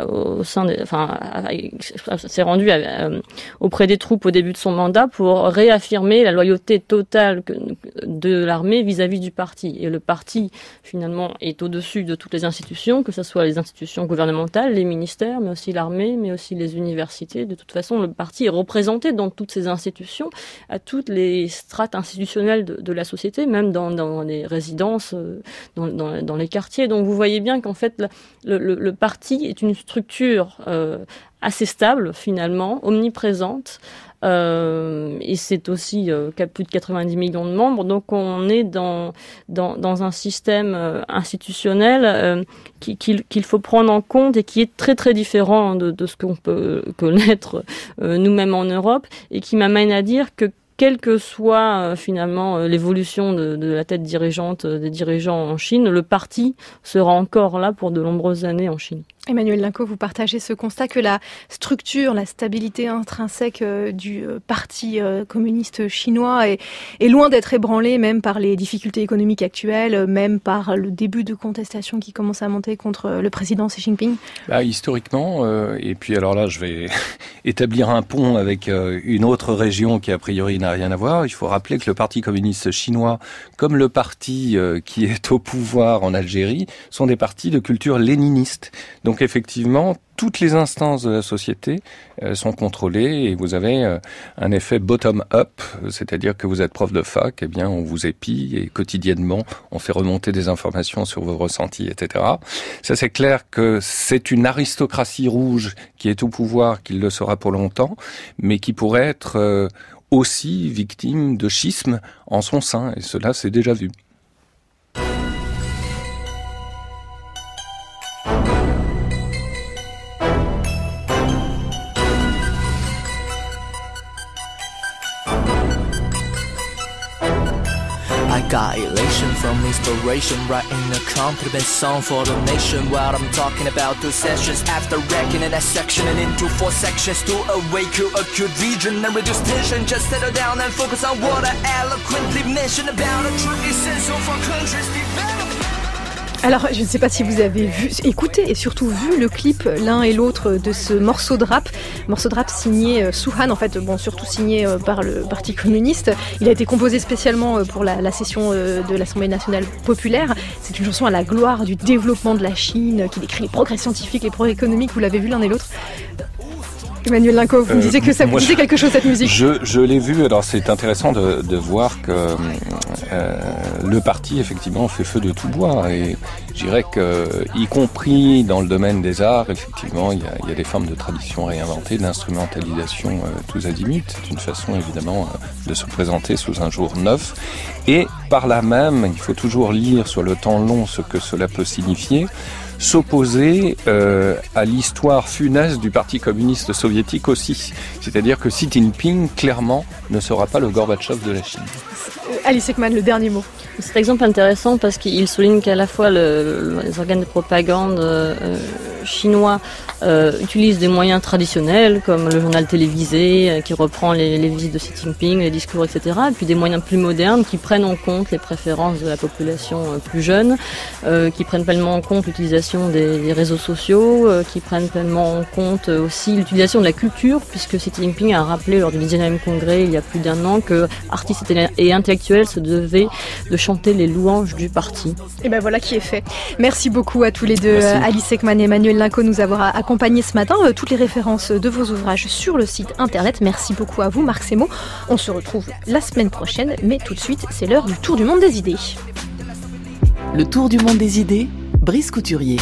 auprès des troupes au début de son mandat pour réaffirmer la loyauté totale de l'armée vis-à-vis du parti. Et le parti, finalement, est au-dessus de toutes les institutions, que ce soit les institutions gouvernementales, les ministères, mais aussi l'armée, mais aussi les universités. De toute façon, le parti est représenté dans toutes ces institutions, à toutes les strates institutionnelles de la société, même dans les résidences, dans les quartiers. Donc vous voyez bien qu'en fait, le parti est une structure assez stable, finalement, omniprésente, et c'est aussi plus de 90 millions de membres. Donc on est dans un système institutionnel qu'il faut prendre en compte et qui est très très différent de ce qu'on peut connaître nous-mêmes en Europe, et qui m'amène à dire que quelle que soit finalement l'évolution de la tête dirigeante des dirigeants en Chine, le parti sera encore là pour de nombreuses années en Chine. Emmanuel Linco, vous partagez ce constat que la structure, la stabilité intrinsèque du parti communiste chinois est loin d'être ébranlée, même par les difficultés économiques actuelles, même par le début de contestation qui commence à monter contre le président Xi Jinping? Historiquement, et puis alors là je vais établir un pont avec une autre région qui a priori n'a rien à voir. Il faut rappeler que le parti communiste chinois, comme le parti qui est au pouvoir en Algérie, sont des partis de culture léniniste. Donc effectivement, toutes les instances de la société sont contrôlées et vous avez un effet bottom-up, c'est-à-dire que vous êtes prof de fac, eh bien on vous épie et quotidiennement on fait remonter des informations sur vos ressentis, etc. Ça c'est clair que c'est une aristocratie rouge qui est au pouvoir, qui le sera pour longtemps, mais qui pourrait être aussi victime de schisme en son sein, et cela c'est déjà vu. Got elation from inspiration, writing a compliment song for the nation. What I'm talking about, 2 sessions after wrecking in a section and into 4 sections to awaken acute vision and reduce tension. Just settle down and focus on what I eloquently mentioned about a true essential for countries development. Alors, je ne sais pas si vous avez écouté et surtout vu le clip l'un et l'autre de ce morceau de rap signé Suhan, en fait, surtout signé par le Parti communiste. Il a été composé spécialement pour la session de l'Assemblée nationale populaire. C'est une chanson à la gloire du développement de la Chine, qui décrit les progrès scientifiques, les progrès économiques. Vous l'avez vu l'un et l'autre? Emmanuel Linco, vous me disiez que ça vous disait quelque chose, cette musique. Je l'ai vu, alors c'est intéressant de voir que le parti effectivement fait feu de tout bois, et je dirais que, y compris dans le domaine des arts, effectivement, il y a des formes de tradition réinventées, d'instrumentalisation tous azimuts. C'est une façon évidemment de se présenter sous un jour neuf, et par là même, il faut toujours lire sur le temps long ce que cela peut signifier. S'opposer à l'histoire funeste du Parti communiste soviétique aussi. C'est-à-dire que Xi Jinping, clairement, ne sera pas le Gorbatchev de la Chine. Alice Ekman, le dernier mot. Cet exemple est intéressant parce qu'il souligne qu'à la fois les organes de propagande chinois utilise des moyens traditionnels comme le journal télévisé qui reprend les visites de Xi Jinping, les discours, etc. Et puis des moyens plus modernes qui prennent en compte les préférences de la population plus jeune, qui prennent pleinement en compte l'utilisation des réseaux sociaux, qui prennent pleinement en compte aussi l'utilisation de la culture, puisque Xi Jinping a rappelé lors du 19e congrès il y a plus d'un an que artistes et intellectuels se devaient de chanter les louanges du parti. Et ben voilà qui est fait. Merci beaucoup à tous les deux, Alice Ekman et Emmanuel Linco, nous avoir accompagnés ce matin. Toutes les références de vos ouvrages sur le site internet. Merci beaucoup à vous, Marc Semo. On se retrouve la semaine prochaine, mais tout de suite, c'est l'heure du Tour du monde des idées. Le Tour du monde des idées, Brice Couturier.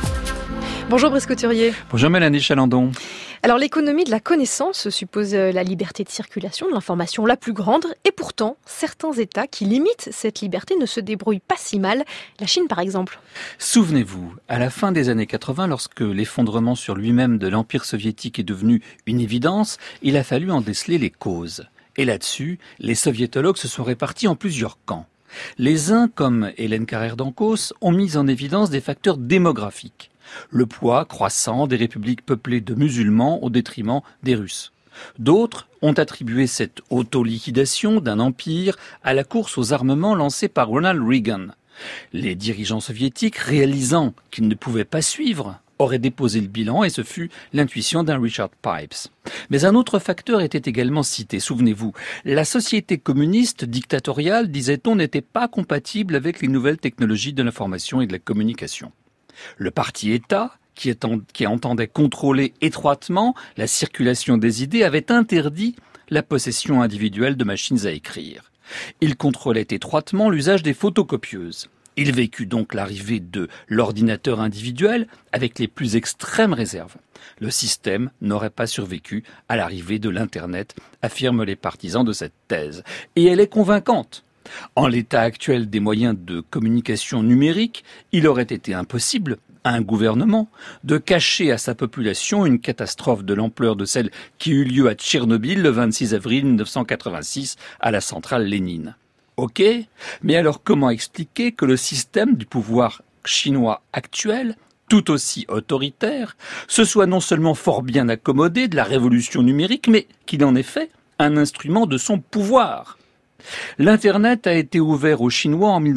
Bonjour Brice Couturier. Bonjour Mélanie Chalandon. Alors l'économie de la connaissance suppose la liberté de circulation, de l'information la plus grande, et pourtant, certains États qui limitent cette liberté ne se débrouillent pas si mal. La Chine par exemple. Souvenez-vous, à la fin des années 80, lorsque l'effondrement sur lui-même de l'Empire soviétique est devenu une évidence, il a fallu en déceler les causes. Et là-dessus, les soviétologues se sont répartis en plusieurs camps. Les uns, comme Hélène Carrère-Dancos, ont mis en évidence des facteurs démographiques. Le poids croissant des républiques peuplées de musulmans au détriment des Russes. D'autres ont attribué cette auto-liquidation d'un empire à la course aux armements lancée par Ronald Reagan. Les dirigeants soviétiques, réalisant qu'ils ne pouvaient pas suivre, auraient déposé le bilan et ce fut l'intuition d'un Richard Pipes. Mais un autre facteur était également cité, souvenez-vous. La société communiste dictatoriale, disait-on, n'était pas compatible avec les nouvelles technologies de l'information et de la communication. Le parti-État, qui entendait contrôler étroitement la circulation des idées, avait interdit la possession individuelle de machines à écrire. Il contrôlait étroitement l'usage des photocopieuses. Il vécut donc l'arrivée de l'ordinateur individuel avec les plus extrêmes réserves. Le système n'aurait pas survécu à l'arrivée de l'Internet, affirment les partisans de cette thèse. Et elle est convaincante. En l'état actuel des moyens de communication numérique, il aurait été impossible à un gouvernement de cacher à sa population une catastrophe de l'ampleur de celle qui eut lieu à Tchernobyl le 26 avril 1986 à la centrale Lénine. Ok, mais alors comment expliquer que le système du pouvoir chinois actuel, tout aussi autoritaire, se soit non seulement fort bien accommodé de la révolution numérique, mais qu'il en ait fait un instrument de son pouvoir ? L'Internet a été ouvert aux Chinois en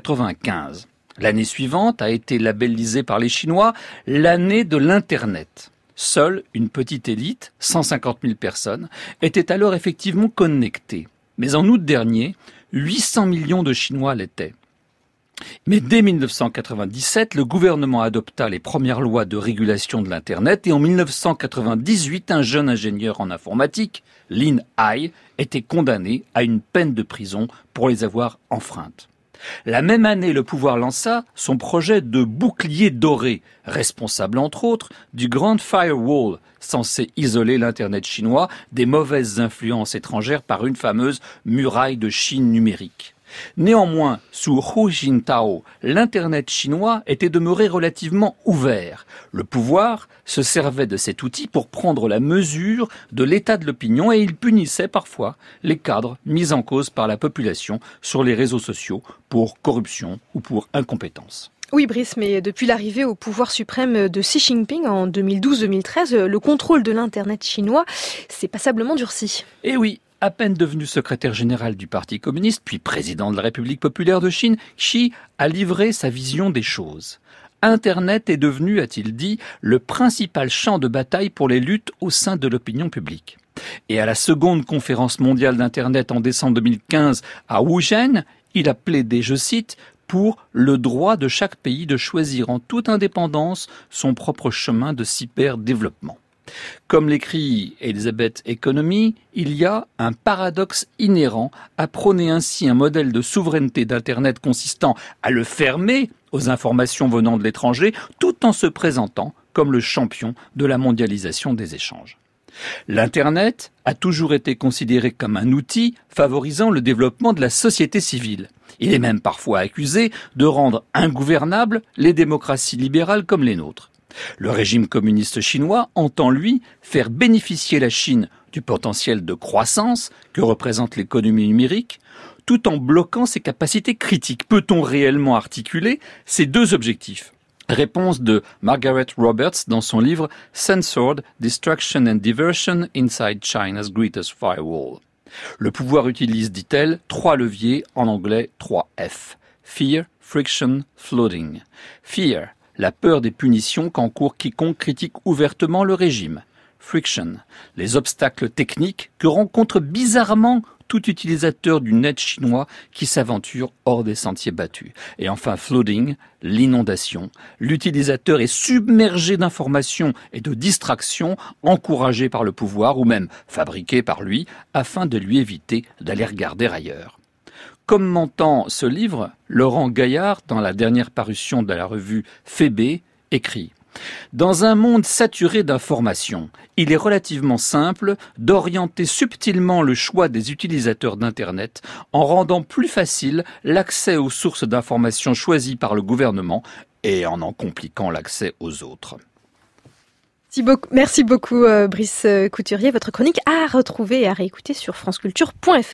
1995. L'année suivante a été labellisée par les Chinois l'année de l'Internet. Seule une petite élite, 150 000 personnes, était alors effectivement connectée. Mais en août dernier, 800 millions de Chinois l'étaient. Mais dès 1997, le gouvernement adopta les premières lois de régulation de l'Internet et en 1998, un jeune ingénieur en informatique, Lin Hai, était condamné à une peine de prison pour les avoir enfreintes. La même année, le pouvoir lança son projet de bouclier doré, responsable entre autres du Grand Firewall, censé isoler l'Internet chinois des mauvaises influences étrangères par une fameuse muraille de Chine numérique. Néanmoins, sous Hu Jintao, l'Internet chinois était demeuré relativement ouvert. Le pouvoir se servait de cet outil pour prendre la mesure de l'état de l'opinion et il punissait parfois les cadres mis en cause par la population sur les réseaux sociaux pour corruption ou pour incompétence. Oui Brice, mais depuis l'arrivée au pouvoir suprême de Xi Jinping en 2012-2013, le contrôle de l'Internet chinois s'est passablement durci. Eh oui. À peine devenu secrétaire général du Parti communiste, puis président de la République populaire de Chine, Xi a livré sa vision des choses. Internet est devenu, a-t-il dit, le principal champ de bataille pour les luttes au sein de l'opinion publique. Et à la seconde conférence mondiale d'Internet en décembre 2015 à Wuzhen, il a plaidé, je cite, pour le droit de chaque pays de choisir en toute indépendance son propre chemin de cyberdéveloppement. Comme l'écrit Elizabeth Economy, il y a un paradoxe inhérent à prôner ainsi un modèle de souveraineté d'Internet consistant à le fermer aux informations venant de l'étranger, tout en se présentant comme le champion de la mondialisation des échanges. L'Internet a toujours été considéré comme un outil favorisant le développement de la société civile. Il est même parfois accusé de rendre ingouvernables les démocraties libérales comme les nôtres. Le régime communiste chinois entend, lui, faire bénéficier la Chine du potentiel de croissance que représente l'économie numérique, tout en bloquant ses capacités critiques. Peut-on réellement articuler ces deux objectifs ? Réponse de Margaret Roberts dans son livre Censored, Distraction and Diversion Inside China's Greatest Firewall. Le pouvoir utilise, dit-elle, 3 leviers, en anglais 3F. Fear, Friction, Flooding. Fear, la peur des punitions qu'encourt quiconque critique ouvertement le régime. Friction, les obstacles techniques que rencontre bizarrement tout utilisateur du net chinois qui s'aventure hors des sentiers battus. Et enfin, flooding, l'inondation. L'utilisateur est submergé d'informations et de distractions encouragées par le pouvoir ou même fabriquées par lui afin de lui éviter d'aller regarder ailleurs. Commentant ce livre, Laurent Gaillard, dans la dernière parution de la revue Phébé, écrit « Dans un monde saturé d'informations, il est relativement simple d'orienter subtilement le choix des utilisateurs d'Internet en rendant plus facile l'accès aux sources d'informations choisies par le gouvernement et en compliquant l'accès aux autres. » Merci beaucoup Brice Couturier. Votre chronique à retrouver et à réécouter sur franceculture.fr.